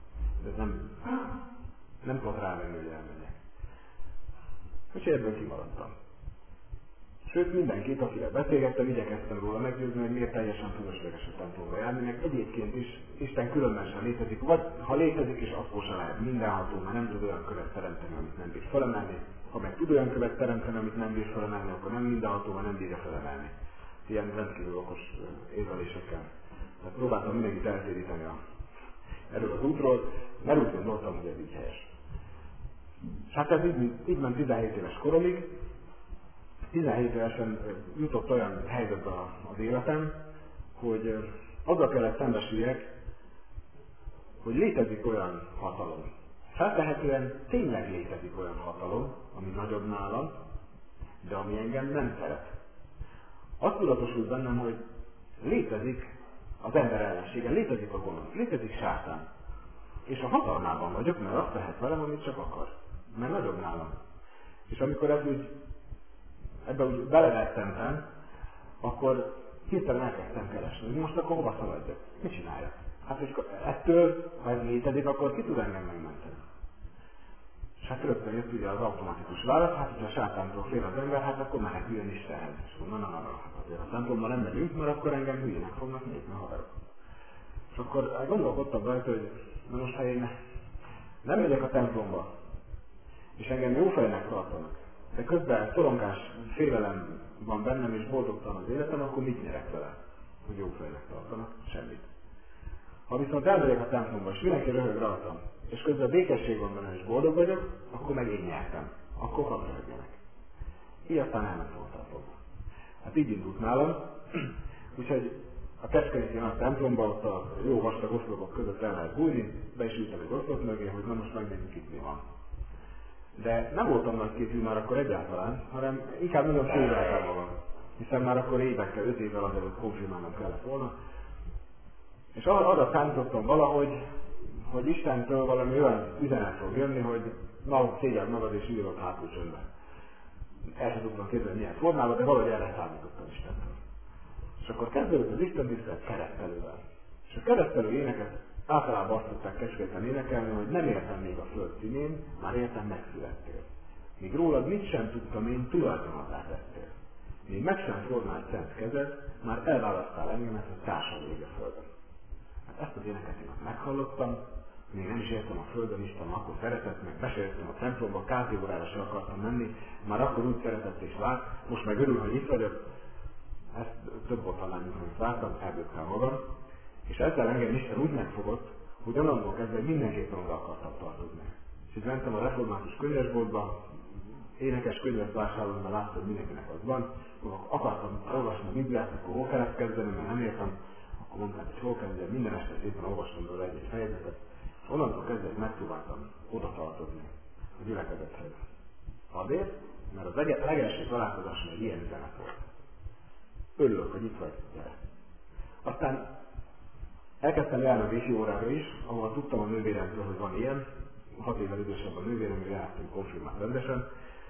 nem tudott rávenni, hogy elmegyek. Úgyhogy ebből kimaradtam. Sőt, mindenkit, akivel beszélgettem, igyekeztem róla meggyőzni, hogy miért teljesen fölösleges a templomba járni, meg egyébként is Isten különben sem létezik, vagy ha létezik is, akkor sem lehet mindenható, mert nem tud olyan követ teremteni, amit nem bír felemelni. Ha meg tud olyan követ teremteni, amit nem bír felemelni, akkor nem mindenható, mert nem bírja felemelni. Ilyen rendkívül okos érvelésekkel. Tehát próbáltam mindenkit eltéríteni erről az útról, mert úgy gondoltam, hogy ez így helyes. És hát ez így ment 17 éves koromig. 17 évesen jutott olyan helyzetbe az életem, hogy azzal kellett szembesüljek, hogy létezik olyan hatalom. Feltehetően tényleg létezik olyan hatalom, ami nagyobb nálam, de ami engem nem szeret. Azt tudatosult bennem, hogy létezik az ember ellensége, létezik a gonosz, létezik sátán. És a hatalmában vagyok, mert azt tehet velem, amit csak akar. Mert nagyobb nálam. És amikor ebbe úgy belevettem, akkor hirtelen elkezdtem keresni, hogy most akkor hova szaladjak? Mit csináljak? Hát és ettől, ha ez létezik, akkor ki tud engem megmenteni? És hát rögtön jött ugye az automatikus válasz, hát hogyha a sátántól fél az ember, hát akkor meneküljön Istenhez. És na, azért a templomban nem megyünk, mert akkor engem hülyének fognak nézni a haverok. És akkor gondolkodtam rajta, hogy na most ha én nem megyek a templomba, és engem jó fejnek tartanak, de közben szorongás, félelem van bennem, és boldogtalan az életem, akkor mit nyerek vele, hogy jó fejnek tartanak? Semmit. Ha viszont elmegyek a templomba, és mindenki röhög rajtam, és közben békesség van bennem, és boldog vagyok, akkor meg én nyertem. Akkor hadd röhögjenek. Így aztán elment volt a templomba. Hát így indult nálam. Úgyhogy a Kecskeméti nagy templomba, ott a jó vastag oszlopok között el lehet bújni, be is ültem egy oszlop mögé, hogy na most megnézzük itt mi van. De nem voltam nagyképű már akkor egyáltalán, hanem inkább nagyon félreltem magam. Hiszen már akkor 5 évvel azelőtt konfirmálnom kellett volna. És arra számítottam valahogy, hogy Istentől valami olyan üzenet fog jönni, hogy na, szégyeld magad és ülj ott hátul csöndben. El sem tudtam képzelni milyen formában, de valahogy erre számítottam Istentől. És akkor kezdődött az istentisztelet keresztelővel. És a keresztelő éneket általában azt tudták Keskéten énekelni, hogy nem értem még a föld színén, már értem megszülettél. Míg rólad mit sem tudtam én, tulajdonoddá tettél. Még meg sem formált szent kezed, már elválasztál engemet, hogy társam ég a földön. Hát ezt az éneket én ott meghallottam, még nem is értem a földön, Isten akkor szeretett, meg besejöttem a templomba, kávé órára se akartam menni, már akkor úgy szeretett és lát, most meg örül, hogy itt vagyok. Ezt több volt annál, mint amit vártam, elbőttem magam, és ezzel engem Isten úgy megfogott, hogy onnantól kezdve mindenképpen oda akartam tartozni. És itt mentem a református könyvesboltba, énekes könyvet vásárolni, mert láttam, hogy mindenkinek az van, akartam olvasni a Bibliát, akkor hol kellett kezdeni, mert nem értem, akkor mondták, hogy hol kezdeni, minden este szépen olvastam belőle egy fejezetet, és onnantól kezdve megpróbáltam oda tartozni a gyülekezethez. Azért, mert az legelső találkozásom egy ilyen üzenet volt. Örülök, hogy itt vagy, gyere. Aztán elkezdtem járni a vési órára is, ahol tudtam a nővéremtől, hogy van ilyen, 6 évvel idősebb a nővéremről jártunk konfirmát rendesen.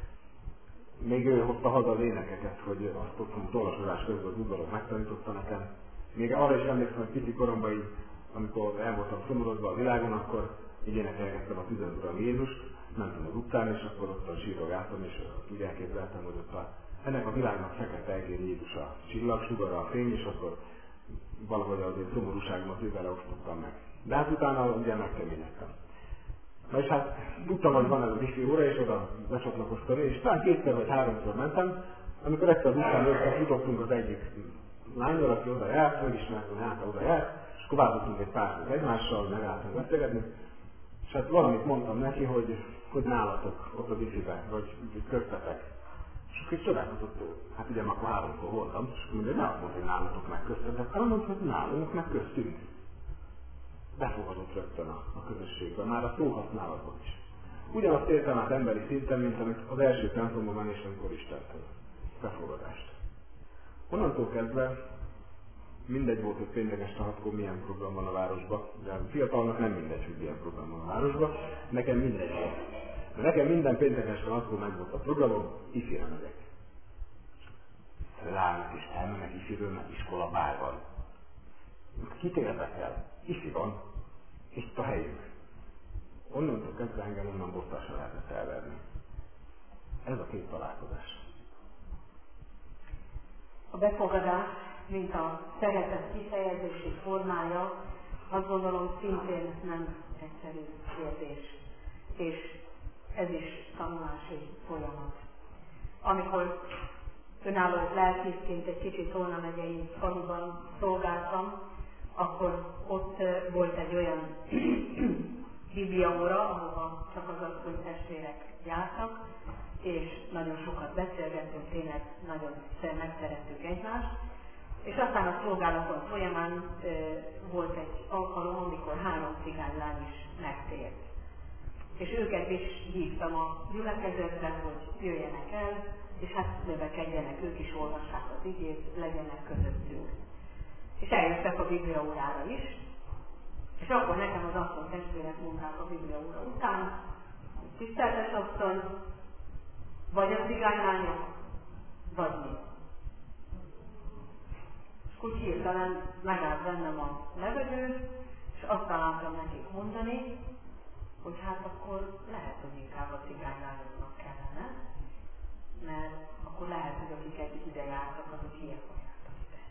Még ő hozta haza az énekeket, hogy azt otthon olvasozás közben az udvarok megtanította nekem. Még arra is emlékszem, hogy pici koromban, amikor el voltam szomorodva a világon, akkor így énekelgettem a Tüzet Uram Jézust, mentem az utcán, és akkor ottan sírogáltam, és úgy elképzeltem, hogy ott ennek a világnak fekete egér Jézus a csillagsugara, a fény, és akkor valahogy az én szomorúságomat ővele osztottam meg. De hát utána ugye megkeményedtem. Na és hát tudtam, hogy van ez az ifjú óra, és oda becsatlakoztam, és talán 2 vagy 3-szor mentem, amikor egyszer az utcán jutottunk az egyik lányról, aki oda járt, megismertem, hogy hát oda járt, és akkor váltottunk egy pár egymással, megálltunk beszélgetni, és hát valamit mondtam neki, hogy nálatok ott az ifiben, vagy köztetek. És akkor csodálkozott, hát ugye akkor 3-kor voltam, és akkor mondja, hogy ne azt mondta, hogy nálatok meg köztetek, hanem mondta, hogy nálunk meg köztünk. Befogadott rögtön a közösségben, már a szóhasználatban is. Ugyanazt értem át emberi szinten, mint amit az első templomban menés, amikor Istentől. Befogadást. Onnantól kezdve mindegy volt, hogy péntek este 6-kor milyen program van a városban, de a fiatalnak nem mindegy, hogy milyen program van a városban, nekem mindegy volt. De nekem minden péntek este 6-kor meg volt a programom, ifire megyek. Lányok is elmennek ifiről, mert iskola bár van. Kit érdekel? Ifi van. Itt a helyünk. Onnantól kezdve engem onnan bosszásra lehetett elverni. Ez a 2 találkozás. A befogadás, mint a szeretet kifejezési formája, azt gondolom szintén nem egyszerű kérdés. És ez is tanulási folyamat. Amikor önálló lelkészként egy kicsit Tolna megyei faluban szolgáltam, akkor ott volt egy olyan bibliaóra, ahova csak az asszony testvérek jártak, és nagyon sokat beszélgettünk, tényleg nagyon megszerettük egymást. És aztán a szolgálaton folyamán volt egy alkalom, amikor 3 cigánylány is megtért. És őket is hívtam a gyülekezetbe, hogy jöjjenek el, és hát növekedjenek, ők is olvassák az igét, legyenek közöttünk. És eljöttek a bibliaórára is, és akkor nekem az asszony testvérek mondták a bibliaóra után, tiszteltes asszony, vagy a cigánylányok, vagy mi. És úgy hirtelen megállt bennem a levegő, és azt találtam nekik mondani, hogy hát akkor lehet, hogy inkább a cigánylányoknak kellene, mert akkor lehet, hogy akik egy ide jártak, azok hiába jártak ide.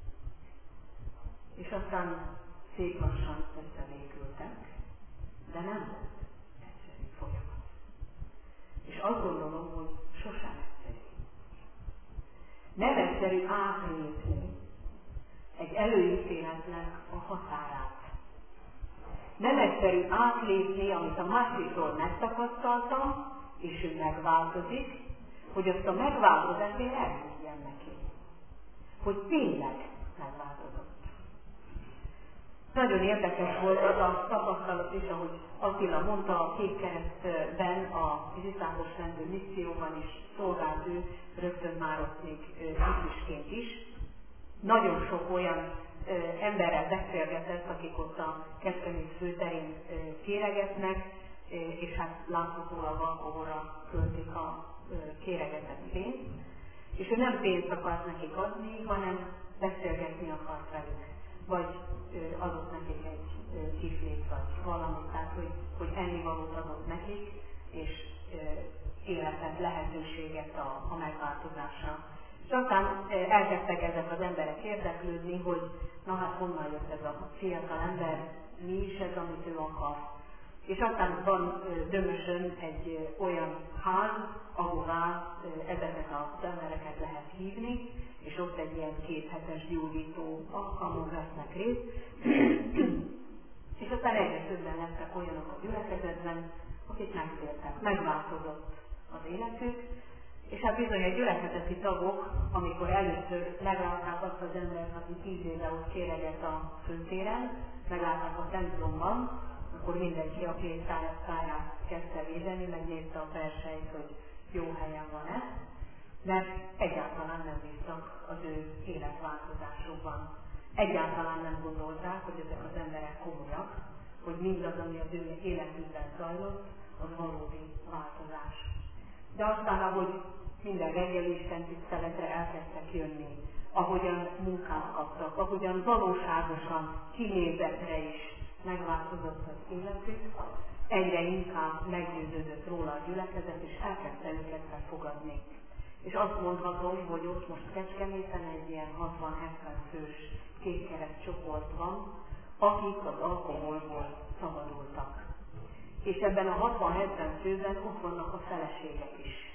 És aztán szép lassan összevékültek, de nem volt egyszerű folyamat. És azt gondolom, hogy sosem egyszerű. Nem egyszerű átlépni egy előítéletnek a határát. Nem egyszerű átlépni, amit a másikról megtapasztaltam, és ő megváltozik, hogy azt a megváltozást én elhiggyem neki. Hogy tényleg megváltozott. Nagyon érdekes volt az a tapasztalat is, ahogy Attila mondta, a Kékkeresztben, a Iszákos rendő misszióban is szolgált ő, rögtön már ott még missisként is. Nagyon sok olyan emberrel beszélgetett, akik ott a Kecskemét főterén kéregetnek, és hát láthatólag alkoholra költik a kéregetett pénzt. És ő nem pénzt akart nekik adni, hanem beszélgetni akart velük, vagy adott nekik egy kiflét, vagy valamit, tehát hogy ennivalót adott nekik, és életet, lehetőséget a megváltozásra. És aztán elkezdtek ezek az emberek érdeklődni, hogy na hát honnan jött ez a fiatal ember, mi is ez, amit ő akar. És aztán van Dömösön egy olyan ház, ahová ezeket az embereket lehet hívni, és ott egy ilyen 2 hetes gyógyító alkalmon vesznek részt. És aztán egyre többen lettek olyanok a gyülekezetben, akik megtértek, megváltozott az életük, és hát bizony a gyülekezeti tagok, amikor először meglátták azt az embert, aki 10 éve ott kéregett a főtéren, meglátták a templomban, akkor mindenki a két száját kezdte védeni, megnézte a verseit, hogy jó helyen van ez, mert egyáltalán nem bíztak az ő életváltozásukban. Egyáltalán nem gondolták, hogy ezek az emberek komolyak, hogy mindaz, ami az ő életükben zajlott, az valódi változás. De aztán, ahogy minden reggeli istentiszteletre elkezdtek jönni, ahogyan munkát kaptak, ahogyan valóságosan kinézetre is megváltozott az életük, egyre inkább meggyőződött róla a gyülekezet, és elkezdte őket befogadni. És azt mondhatom, hogy ott most Kecskeméten egy ilyen 60-70 fős kékkereszt csoport van, akik az alkoholból szabadultak. És ebben a 60-70 főben ott vannak a feleségek is.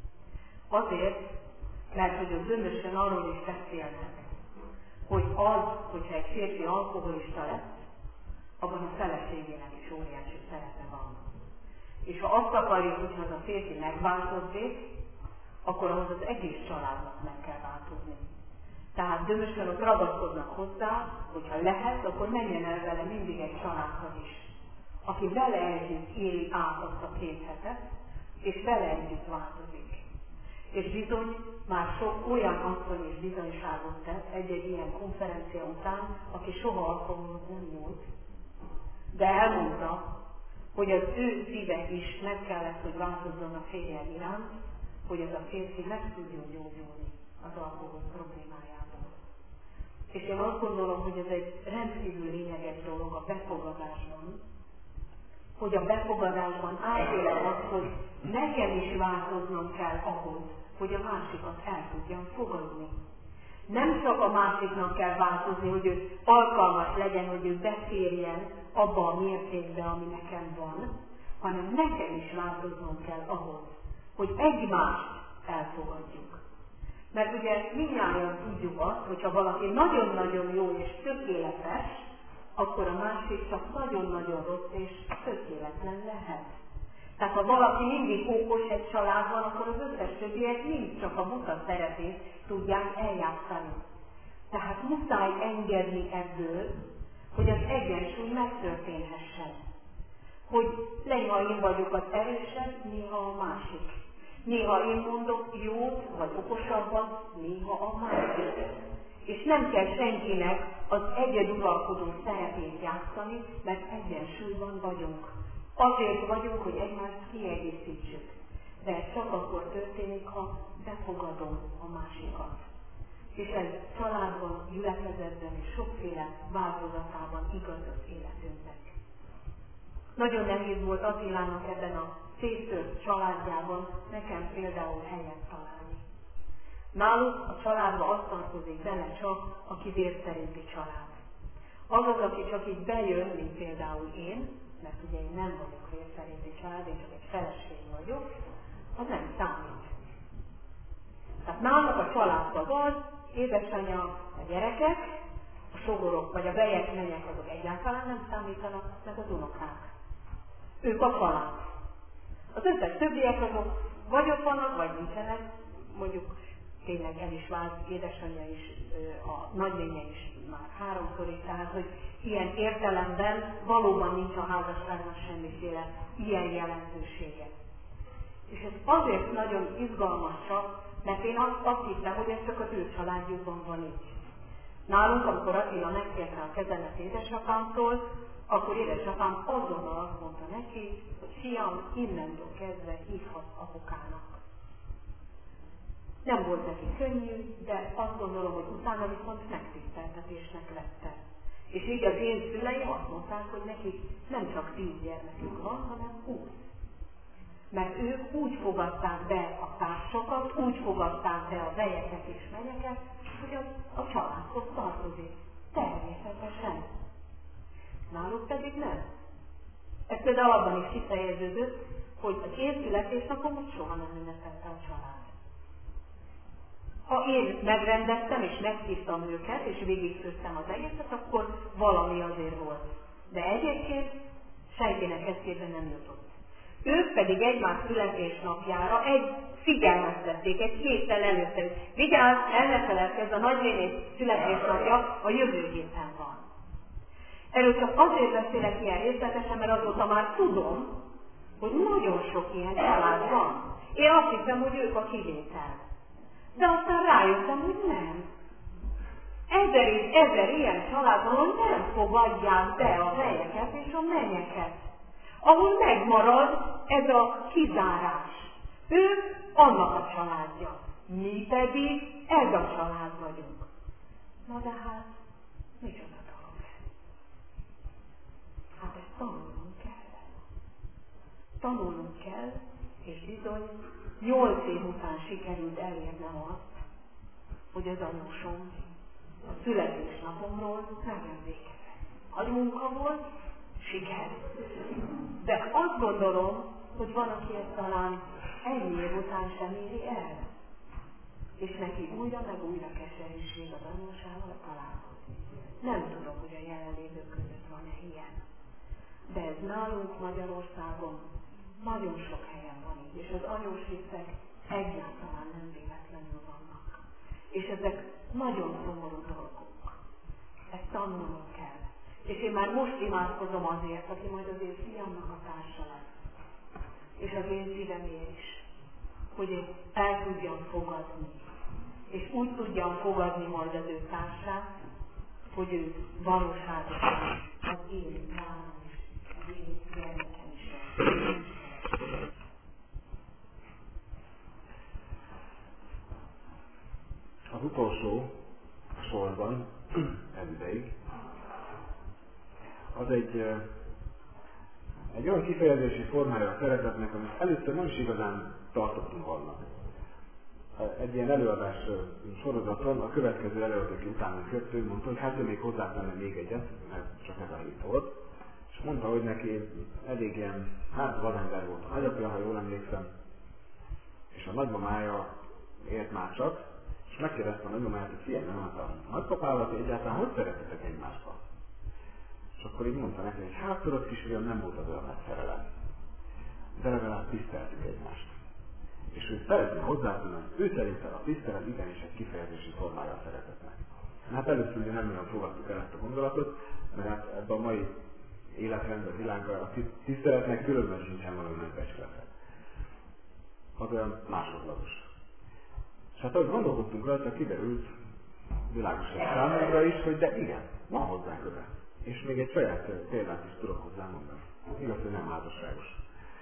Azért, mert hogy a Dömösön arról is beszélnek, hogy az, hogyha egy férfi alkoholista lesz, abban a feleségének is óriási szerepe van. És ha azt akarjuk, hogyha az a férfi megváltozik, akkor ahhoz az egész családnak meg kell változni. Tehát Dömösön ott ragaszkodnak hozzá, hogyha lehet, akkor menjen el vele mindig egy családtag is, aki vele együtt éli át azt a 2 hetet, és vele együtt változik. És bizony már sok olyan asszony is bizonyságot tett egy-egy ilyen konferencia után, aki soha alkalomhoz nem volt, de elmondta, hogy az ő szíve is meg kellett, hogy változzon a férje iránt, hogy ez a férfi meg tudjon gyógyulni az alkohol problémájából. És én azt gondolom, hogy ez egy rendkívül lényeges dolog a befogadásban, hogy a befogadásban átélem azt, hogy nekem is változnom kell ahhoz, hogy a másikat el tudjam fogadni. Nem csak a másiknak kell változni, hogy ő alkalmas legyen, hogy ő beférjen abba a mértékbe, ami nekem van, hanem nekem is változnom kell ahhoz, hogy egymást elfogadjuk. Mert ugye mindnyájan tudjuk azt, hogyha valaki nagyon-nagyon jó és tökéletes, akkor a másik csak nagyon-nagyon rossz és tökéletlen lehet. Tehát ha valaki mindig okos egy családban, akkor az összes többiek mind csak a buta szerepét tudják eljátszani. Tehát muszáj engedni ebből, hogy az egyensúly megtörténhessen. Hogy néha én vagyok az erősebb, néha a másik. Néha én mondok jót, vagy okosabbat, néha a másik. És nem kell senkinek az egyeduralkodó szerepét játszani, mert egyensúlyban vagyunk. Azért vagyunk, hogy egymást kiegészítsük. De ez csak akkor történik, ha befogadom a másikat. És ez családban, gyülekezetben és sokféle változatában igaz az életünknek. Nagyon nehéz volt Attilának ebben a széttört családjában nekem például helyet találni. Náluk a családba azt tartozik bele csak, aki vérszerinti család. Az, aki csak így bejön, mint például én, mert ugye én nem vagyok vérszerinti család, én csak egy feleség vagyok, az nem számít. Tehát náluk a családtag az, édesanyja, a gyerekek, a sogorok vagy a bejegymenyek azok egyáltalán nem számítanak, meg az unokák. Ők a család. Az összes többiek azok vagy ott vannak, vagy nincsenek, mondjuk tényleg el is vált, édesanyja is, a nagylénye is már 3-szor is, tehát hogy ilyen értelemben valóban nincs a házasságnak semmiféle ilyen jelentősége. És ez azért nagyon izgalmas csak, mert én azt hittem, hogy ez csak az ő családjukban van így. Nálunk, amikor Attila megkérte a kezemet édesapámtól, akkor édesapám azonnal azt mondta neki, hogy fiam, innentől kezdve hívhatsz apukának. Nem volt neki könnyű, de azt gondolom, hogy utána viszont megtiszteltetésnek vette. És így az én szüleim azt mondták, hogy nekik nem csak 10 gyermekük van, hanem 20. Mert ők úgy fogadták be a társakat, úgy fogadták be a vejeket és menyeket, hogy az a családhoz tartozik. Természetesen. Náluk pedig nem. Ez például abban is kifejeződött, hogy az én születésnapomot soha nem ünnepelte a család. Ha én megrendeztem és meghívtam őket, és végigfőztem az egészet, akkor valami azért volt. De egyébként senkinek eszébe nem jutott. Ők pedig egymás születésnapjára figyelmeztették egy héttel előtte, hogy vigyázz, el ne feledkezz, a nagynéni születésnapja a jövő héten van. Erről csak azért beszélek ilyen részletesen, mert azóta már tudom, hogy nagyon sok ilyen család van. Én azt hiszem, hogy ők a kivétel. De aztán rájöttem, hogy nem. Ezer és ezer ilyen család van, hogy nem fogadják be a vejeket és a menyeket. Ahol megmarad ez a kizárás. Ők annak a családja. Mi pedig ez a család vagyunk. Na de hát, micsoda dolog ez? Hát ezt tanulnunk kell. Tanulnunk kell, és bizony 8 év után sikerült elérnem azt, hogy az anyósom a születésnapomról megemlékezett. Nagy munka volt, siker. De azt gondolom, hogy van, aki ezt talán 1 év után sem éri el. És neki újra meg újra keserűség az anyósával találkozni. Nem tudom, hogy a jelenlévők között van-e ilyen. De ez nálunk Magyarországon nagyon sok helyen van így, és az anyós viccek egyáltalán nem véletlenül vannak. És ezek nagyon szomorú dolgok. Ezt tanulnunk kell. És én már most imádkozom azért, aki majd az én fiamnak a társa lesz. És az én szívemért is. Hogy én el tudjam fogadni. És úgy tudjam fogadni majd az ő társát, hogy ő valóságosan az én lányom is, az én gyermekem is. Az utolsó sorban, ez ideig, az egy olyan kifejezési formája a szeretetnek, amit először nem is igazán tartottunk annak. Egy ilyen előadás sorozaton a következő előadó, aki utánunk jött, ő mondta, hogy hát ő még hozzátenne még egyet, mert csak ez a hét volt. És mondta, hogy neki elég ilyen, vadember volt a nagyapja, ha jól emlékszem, és a nagymamája élt már csak, és megkérdezte a nagymamáját, hogy figyelj, hát a nagypapával, hogy egyáltalán hogy szeretitek egymásba? És akkor így mondta neki, hogy hát tudod kisfiam, nem volt az olyan nagy szerelem, de legalább tiszteltük egymást. És ő szeretne hozzátenni, hogy ő szerintem a tisztelet igenis egy kifejezési formája a szeretetnek. Hát először ugye nem olyan fogadtuk el ezt a gondolatot, mert hát ebben a mai életrendben, világban a tiszteletnek különben sincsen valami nagy becsülete. Az olyan másodlagos. És hát ahogy gondolkodtunk rajta, kiderült világosan számunkra is, hogy de igen, van hozzá köze. És még egy saját példát is tudok hozzá mondani. Igaz, hogy nem házasságos.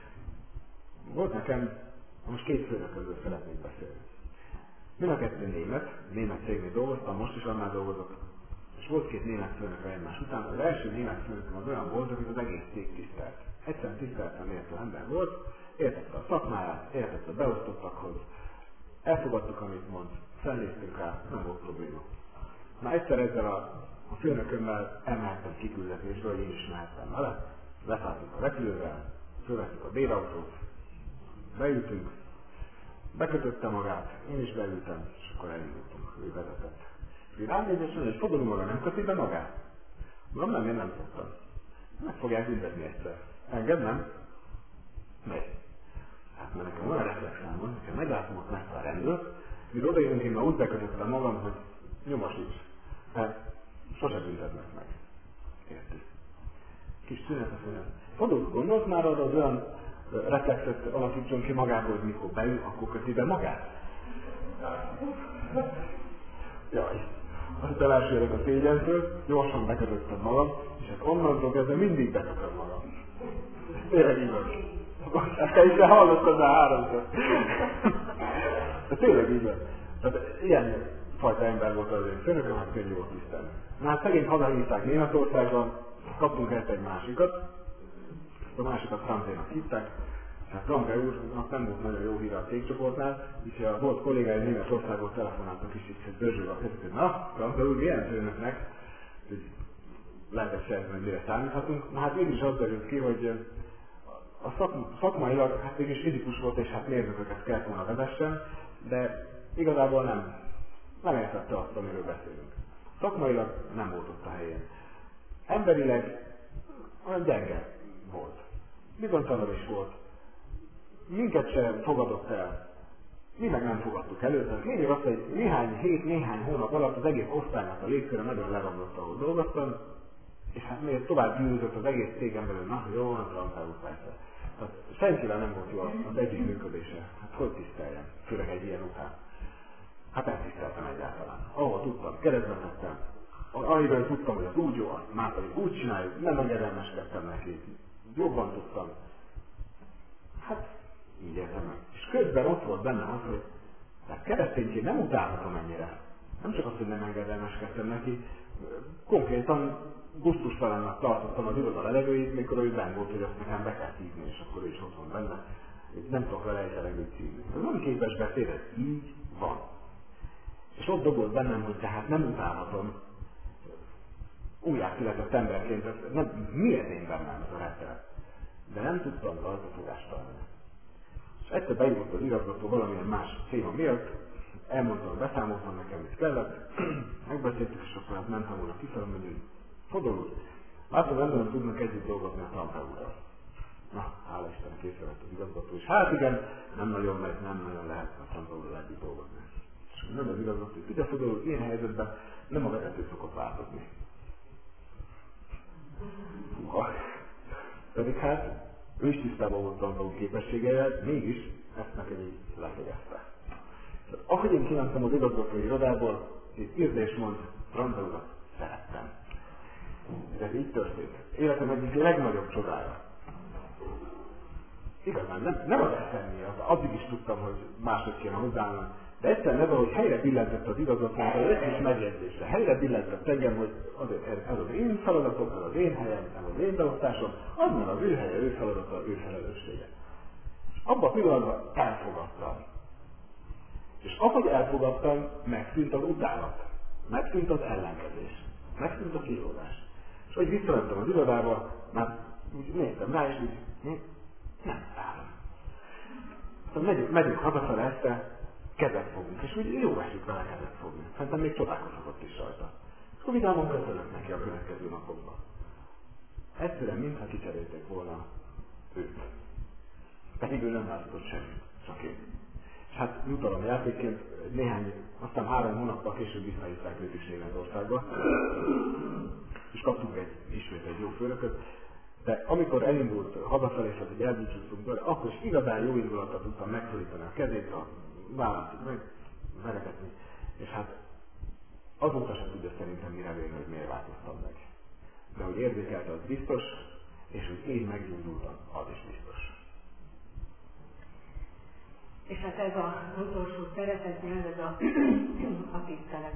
Volt nekem, most 2 főnöközről szeretnék beszélni. Mind a 2 német cégnél dolgoztam, most is annál dolgozok. És volt 2 német főnök egymás után. Az első német főnököm az olyan volt, hogy az egész cég tisztelt. Egyszerűen tisztelten méltó ember volt, értette a szakmáját, értette a beosztottakhoz, elfogadtuk, amit mond, felnéztünk rá, nem volt probléma. Már egyszer ezzel a főnökömmel elmehettem kiküldetésre, hogy én is mehettem vele, leszálltunk a repülővel, fölvettük a bérautót, beültünk, bekötötte magát, én is beültem, és akkor elindultunk, ő vezetett. Ő rám nézett, és mondja, hogy fogadom maga, nem köti be magát? Mondom, nem, én nem szoktam. Meg fogják büntetni egyszer. Enged nem? Megy. Hát mert nekem olyan reflexám van, hogyha meglátom ott messze a rendőrt, mire odaérünk, én már úgy bekötöttem magam, hogy nyomosíts. Hát sose büntetnek meg. Érti? Kis szünet azt mondja, Fodor, gondolsz már arra az olyan reflexet alakítson ki magából, hogy mikor beül, akkor köti be magát? Jaj. Aztán elsőleg a szégyentől, gyorsan bekötöttem magam, és hát onnantól kezdve mindig bekötöm magam. Tényleg igaz. Te is hallottad már 3-szor. tényleg így van. Tehát ilyen fajta ember volt az én főnököm, hát könnyű volt tisztelni. Na hát szegényt hazahívták Németországban, kaptunk ezt egy másikat, a másikat Franzénak hívták. Hát Franke úrnak nem volt nagyon jó híre a cégcsoportnál, úgyhogy a volt kollégáim Németországból telefonáltak is itt dörzsölve a kezük, hogy na, Franke úr, milyen főnöknek? Lehetett sejteni, hogy mire számíthatunk. Na hát mégis az derült ki, hogy a szakmailag hát mégis fizikus volt, és hát mérnököket kellett volna vezessen, de igazából nem értette azt, amiről beszélünk. Szakmailag nem volt ott a helyén. Emberileg olyan gyenge volt. Bizonytalan is volt. Minket sem fogadott el. Mi meg nem fogadtuk el. Lényeg az, hogy néhány hét, néhány hónap alatt az egész osztálynak a légköre nagyon leromlott, ahol dolgoztam, és hát még tovább gyűlözött az egész cégen belül, na jó, az rangálunk persze. Tehát senkivel nem volt jó az együttműködése. Hát hogy tiszteljem, főleg egy ilyen után. Hát nem tiszteltem egyáltalán. Ahol tudtam, keresztbe tettem. Amiben tudtam, hogy az úgy jó, azt már pedig úgy csináljuk, nem engedelmeskedtem neki. Jobban tudtam. Hát így értem meg. És közben ott volt bennem az, hogy hát keresztényként nem utálhatom ennyire. Nem csak azt, hogy nem engedelmeskedtem neki, konkrétan gusztustalannak tartottam az iroda levegőjét, mikor ő benn volt, hogy azt nekem be kell szívni, és akkor ő is ott van benne. Nem tudok vele egy levegőt szívni. Ez nem képes beszéd, ez így van. És ott dobolt bennem, hogy tehát nem utálhatom újjászületett emberként, miért én bennem ez a rettenet? De nem tudtam rajta fogást találni. És egyszer bejutott az igazgató valamilyen más téma miatt, elmondtam, beszámoltam nekem, mit kellett, megbeszéltük, és akkor hát mentem volna kifelem, hogy Fodor úr, látom, nem tudnak együtt dolgozni a Franke úrral. Na, hála Istennek észrevett az igazgató, és hát igen, nem nagyon lehet a Franke úrral együtt dolgozni. És nem az igazgató, hogy ugye Fodor úr, ilyen helyzetben nem a vezető szokott változni. Húha. Pedig hát ő is tisztában volt tanuló képességeivel, mégis ezt nekem így lefegyezte. Ahogy én kimentem az igazgatói irodából, egy érzés mond, Franke urat szerettem. Ez így történt. Életem egyik legnagyobb csodája. Igazán nem az eszem miatt, addig is tudtam, hogy máshogy kéne hozzáállnom, de egyszerűen ez, hogy helyre billentett az igazgatónak egy kis megjegyzésre. Helyre billentett engem, hogy ez az én feladatom, ez az én helyem, ez az én beosztásom, az meg az ő helye, ő feladata, ő felelőssége. És abban a pillanatban elfogadtam. És ahogy elfogadtam, megszűnt az utálat, megszűnt az ellenkezés, megszűnt a kilódás. És hogy visszamentem az irodába, már úgy néztem rá, és úgy nem szállom. Aztán megyünk hazafele este, kezet fogunk, és úgy jó esik vele kezet fogni. Szerintem még csodálkozhatott is rajta. És akkor vidámon köszönök neki a következő napokban. Egyszerűen mintha kicserélték volna őt. Pedig ő nem változott semmit, csak én. És hát jutalom játékként aztán 3 hónappal később visszahívták őt is Németországba, és kaptunk ismét egy jó főnököt, de amikor elindult hazafelé, és hogy elbúcsúztunk tőle, akkor is igazán jó indulattal tudtam megszorítani a kezét, a vállát megveregetni, és hát azóta sem tudja szerintem mire végni, hogy miért változtam meg. De hogy érzékelte, az biztos, és hogy én megindultam, az is biztos. És hát ez az utolsó szeretetnél, ez a tisztelet.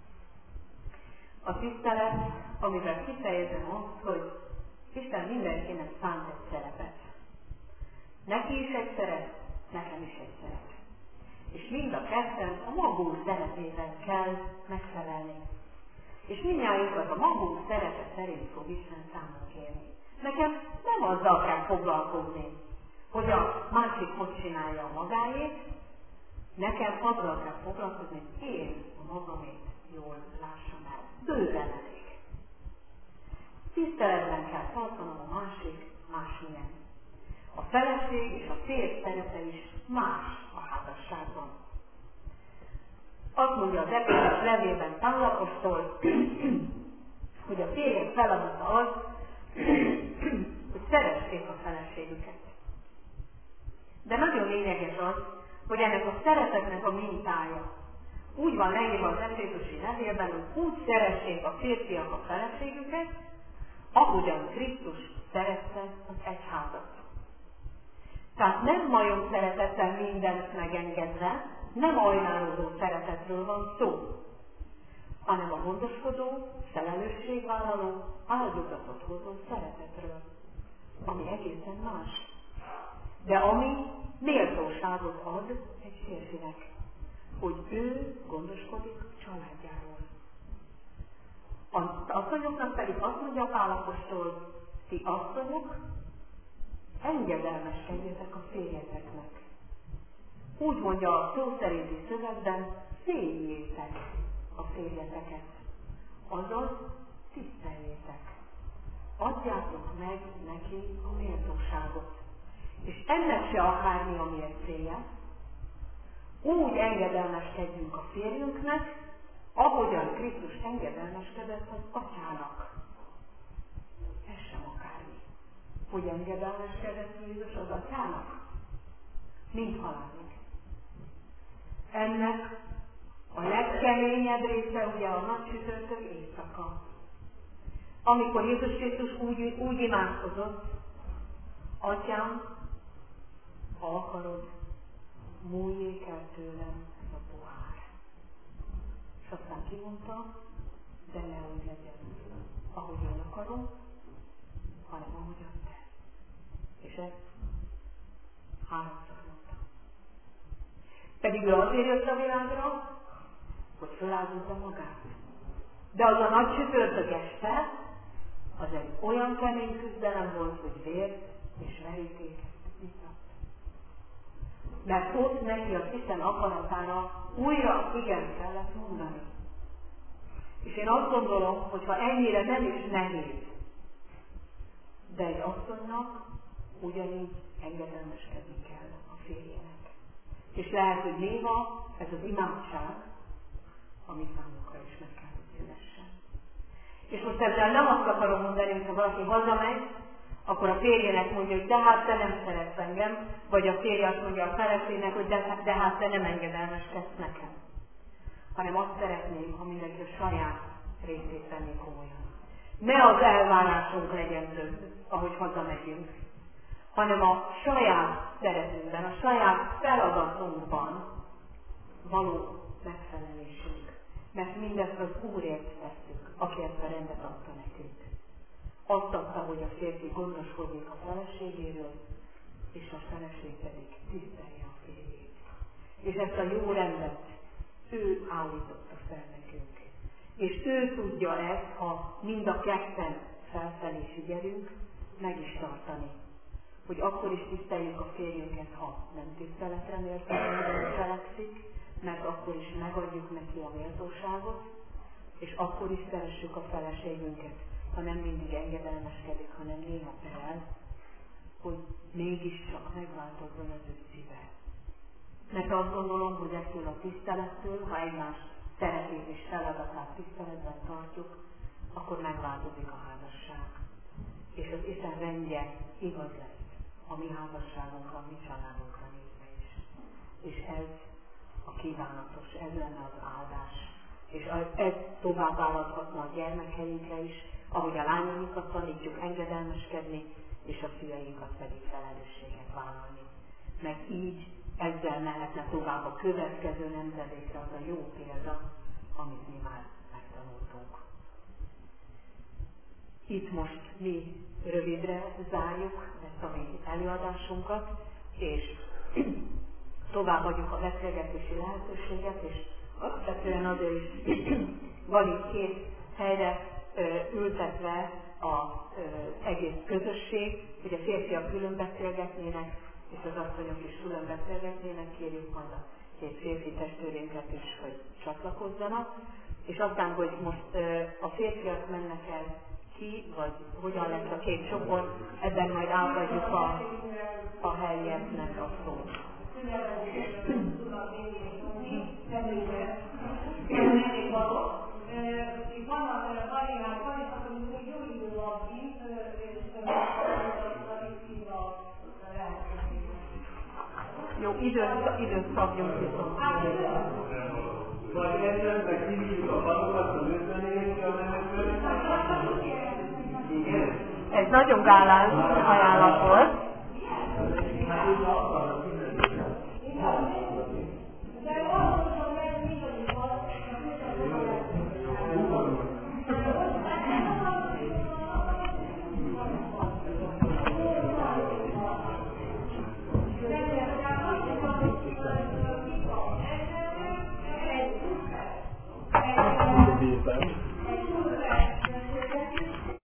A tisztelet, amivel kifejezem azt, hogy Isten mindenkinek szánt egy szerepet. Neki is egy szerep, nekem is egy szerep. És mind a ketten a magunk szerepével kell megfelelni. És mindnyájunkat a magunk szerepe szerint fog Isten számon kérni. Nekem nem azzal kell foglalkozni, hogy a másik hogy csinálja a magáét, nekem azzal kell foglalkozni, hogy én a magamét jól lássam el. Bőven elég. Tiszteletben kell tartanom a másmilyen. A feleség és a férj szerepe is más a házasságban. Azt mondja az Efézus levélben Pál apostol, hogy a férjek feladata az, hogy szeressék a feleségüket. De nagyon lényeges az, hogy ennek a szeretetnek a mintája úgy van leírva az Efézusi levélben, hogy úgy szeressék a férfiak a feleségüket, ahogyan Krisztus szerette az egyházat. Tehát nem majom szeretettel mindent megengedve, nem ajánlódó szeretetről van szó, hanem a gondoskodó, felelősségvállaló, áldozatot hozó szeretetről, ami egészen más. De ami méltóságot ad egy férfinek, hogy ő gondoskodik családjáról. Az asszonyoknak pedig azt mondja Pál apostol, ti asszonyok, engedelmeskedjetek a férjeteknek. Úgy mondja a szó szerinti szövegben, félljétek a férjeteket, azaz tiszteljétek. Adjátok meg neki a méltóságot. És ennek se akármi a mércéje. Úgy engedelmeskedjünk a férjünknek, ahogyan Krisztus engedelmeskedett az atyának. Ez sem akármi. Hogy engedelmeskedett Jézus az atyának? Mint halálig. Ennek a legkeményebb része ugye a nagy csütörtök éjszaka. Amikor Jézus Krisztus úgy imádkozott, Atyám, ha akarod, múljék el tőlem ez a pohár. És aztán kimondta, de ne úgy legyen, ahogy én akarom, hanem ahogyan te. És ezt 3-szor mondta. Pedig ő azért jött a világra, hogy feláldozza magát. De az a nagy csütörtök este, az egy olyan kemény küzdelem volt, hogy vért és verítéket ittatt. Mert ott neki az Isten akaratára újra igen kellett mondani. És én azt gondolom, hogy ha ennyire nem is nehéz, de egy asszonynak ugyanígy engedelmeskedni kell a férjének. És lehet, hogy néha ez az imádság, ami számukra is meg kell, hogy szülessen. És most ezzel nem azt akarom mondani, hogy ha valaki hazamegy, akkor a férjének mondja, hogy de hát te nem szeretsz engem, vagy a férje azt mondja a feleségnek, hogy de hát te nem engedelmeskedsz nekem. Hanem azt szeretném, ha mindenki a saját részét venni komolyan. Ne az elvárásunk legyen több, ahogy hazamegyünk, hanem a saját szeretünkben, a saját feladatunkban való megfelelésünk. Mert mindezt az Úrért tesszük, aki ezt a rendet adta nekünk. Azt adta, hogy a férfi gondoskodik a feleségéről, és a feleség pedig tisztelje a férjét. És ezt a jó rendet ő állította fel nekünk. És ő tudja ezt, ha mind a ketten felfelé figyelünk, meg is tartani. Hogy akkor is tiszteljük a férjünket, ha nem tiszteletre méltóan cselekszik, meg akkor is megadjuk neki a méltóságot, és akkor is szeressük a feleségünket, ha nem mindig engedelmeskedik, hanem néha perel, hogy mégiscsak megváltozzon az ő szíve. Mert azt gondolom, hogy ettől a tisztelettől, ha egymás szeretét és feladatát tiszteletben tartjuk, akkor megváltozik a házasság. És az Isten rendje igaz lesz a mi házasságunkra, a mi családunkra nézve is. És ez a kívánatos, ez lenne az áldás. És ez tovább állathatna a gyermekeinkre is, ahogy a lányainkat tanítjuk engedelmeskedni, és a fiainkat pedig felelősséget vállalni. Mert így ezzel mehetne tovább a következő nemzedékre az a jó példa, amit mi már megtanultunk. Itt most mi rövidre zárjuk ezt a mi előadásunkat, és tovább adjuk a beszélgetési lehetőséget, és alapvetően azért is van itt 2 helyre ültetve az egész közösség, hogy a férfiak külön beszélgetnének, és az asszonyok is külön beszélgetnének, kérjük majd a 2 férfi testvérünket is, hogy csatlakozzanak, és aztán, hogy most a férfiak mennek el ki, vagy hogyan lesz a 2 csoport, ebben majd átadjuk a helyieknek a szót. Jó, időt szabjunk viszont. Vagy esetleg kívüljük a panokat, a nőtlenét, Ez nagyon gálás ajánlat volt. szépen!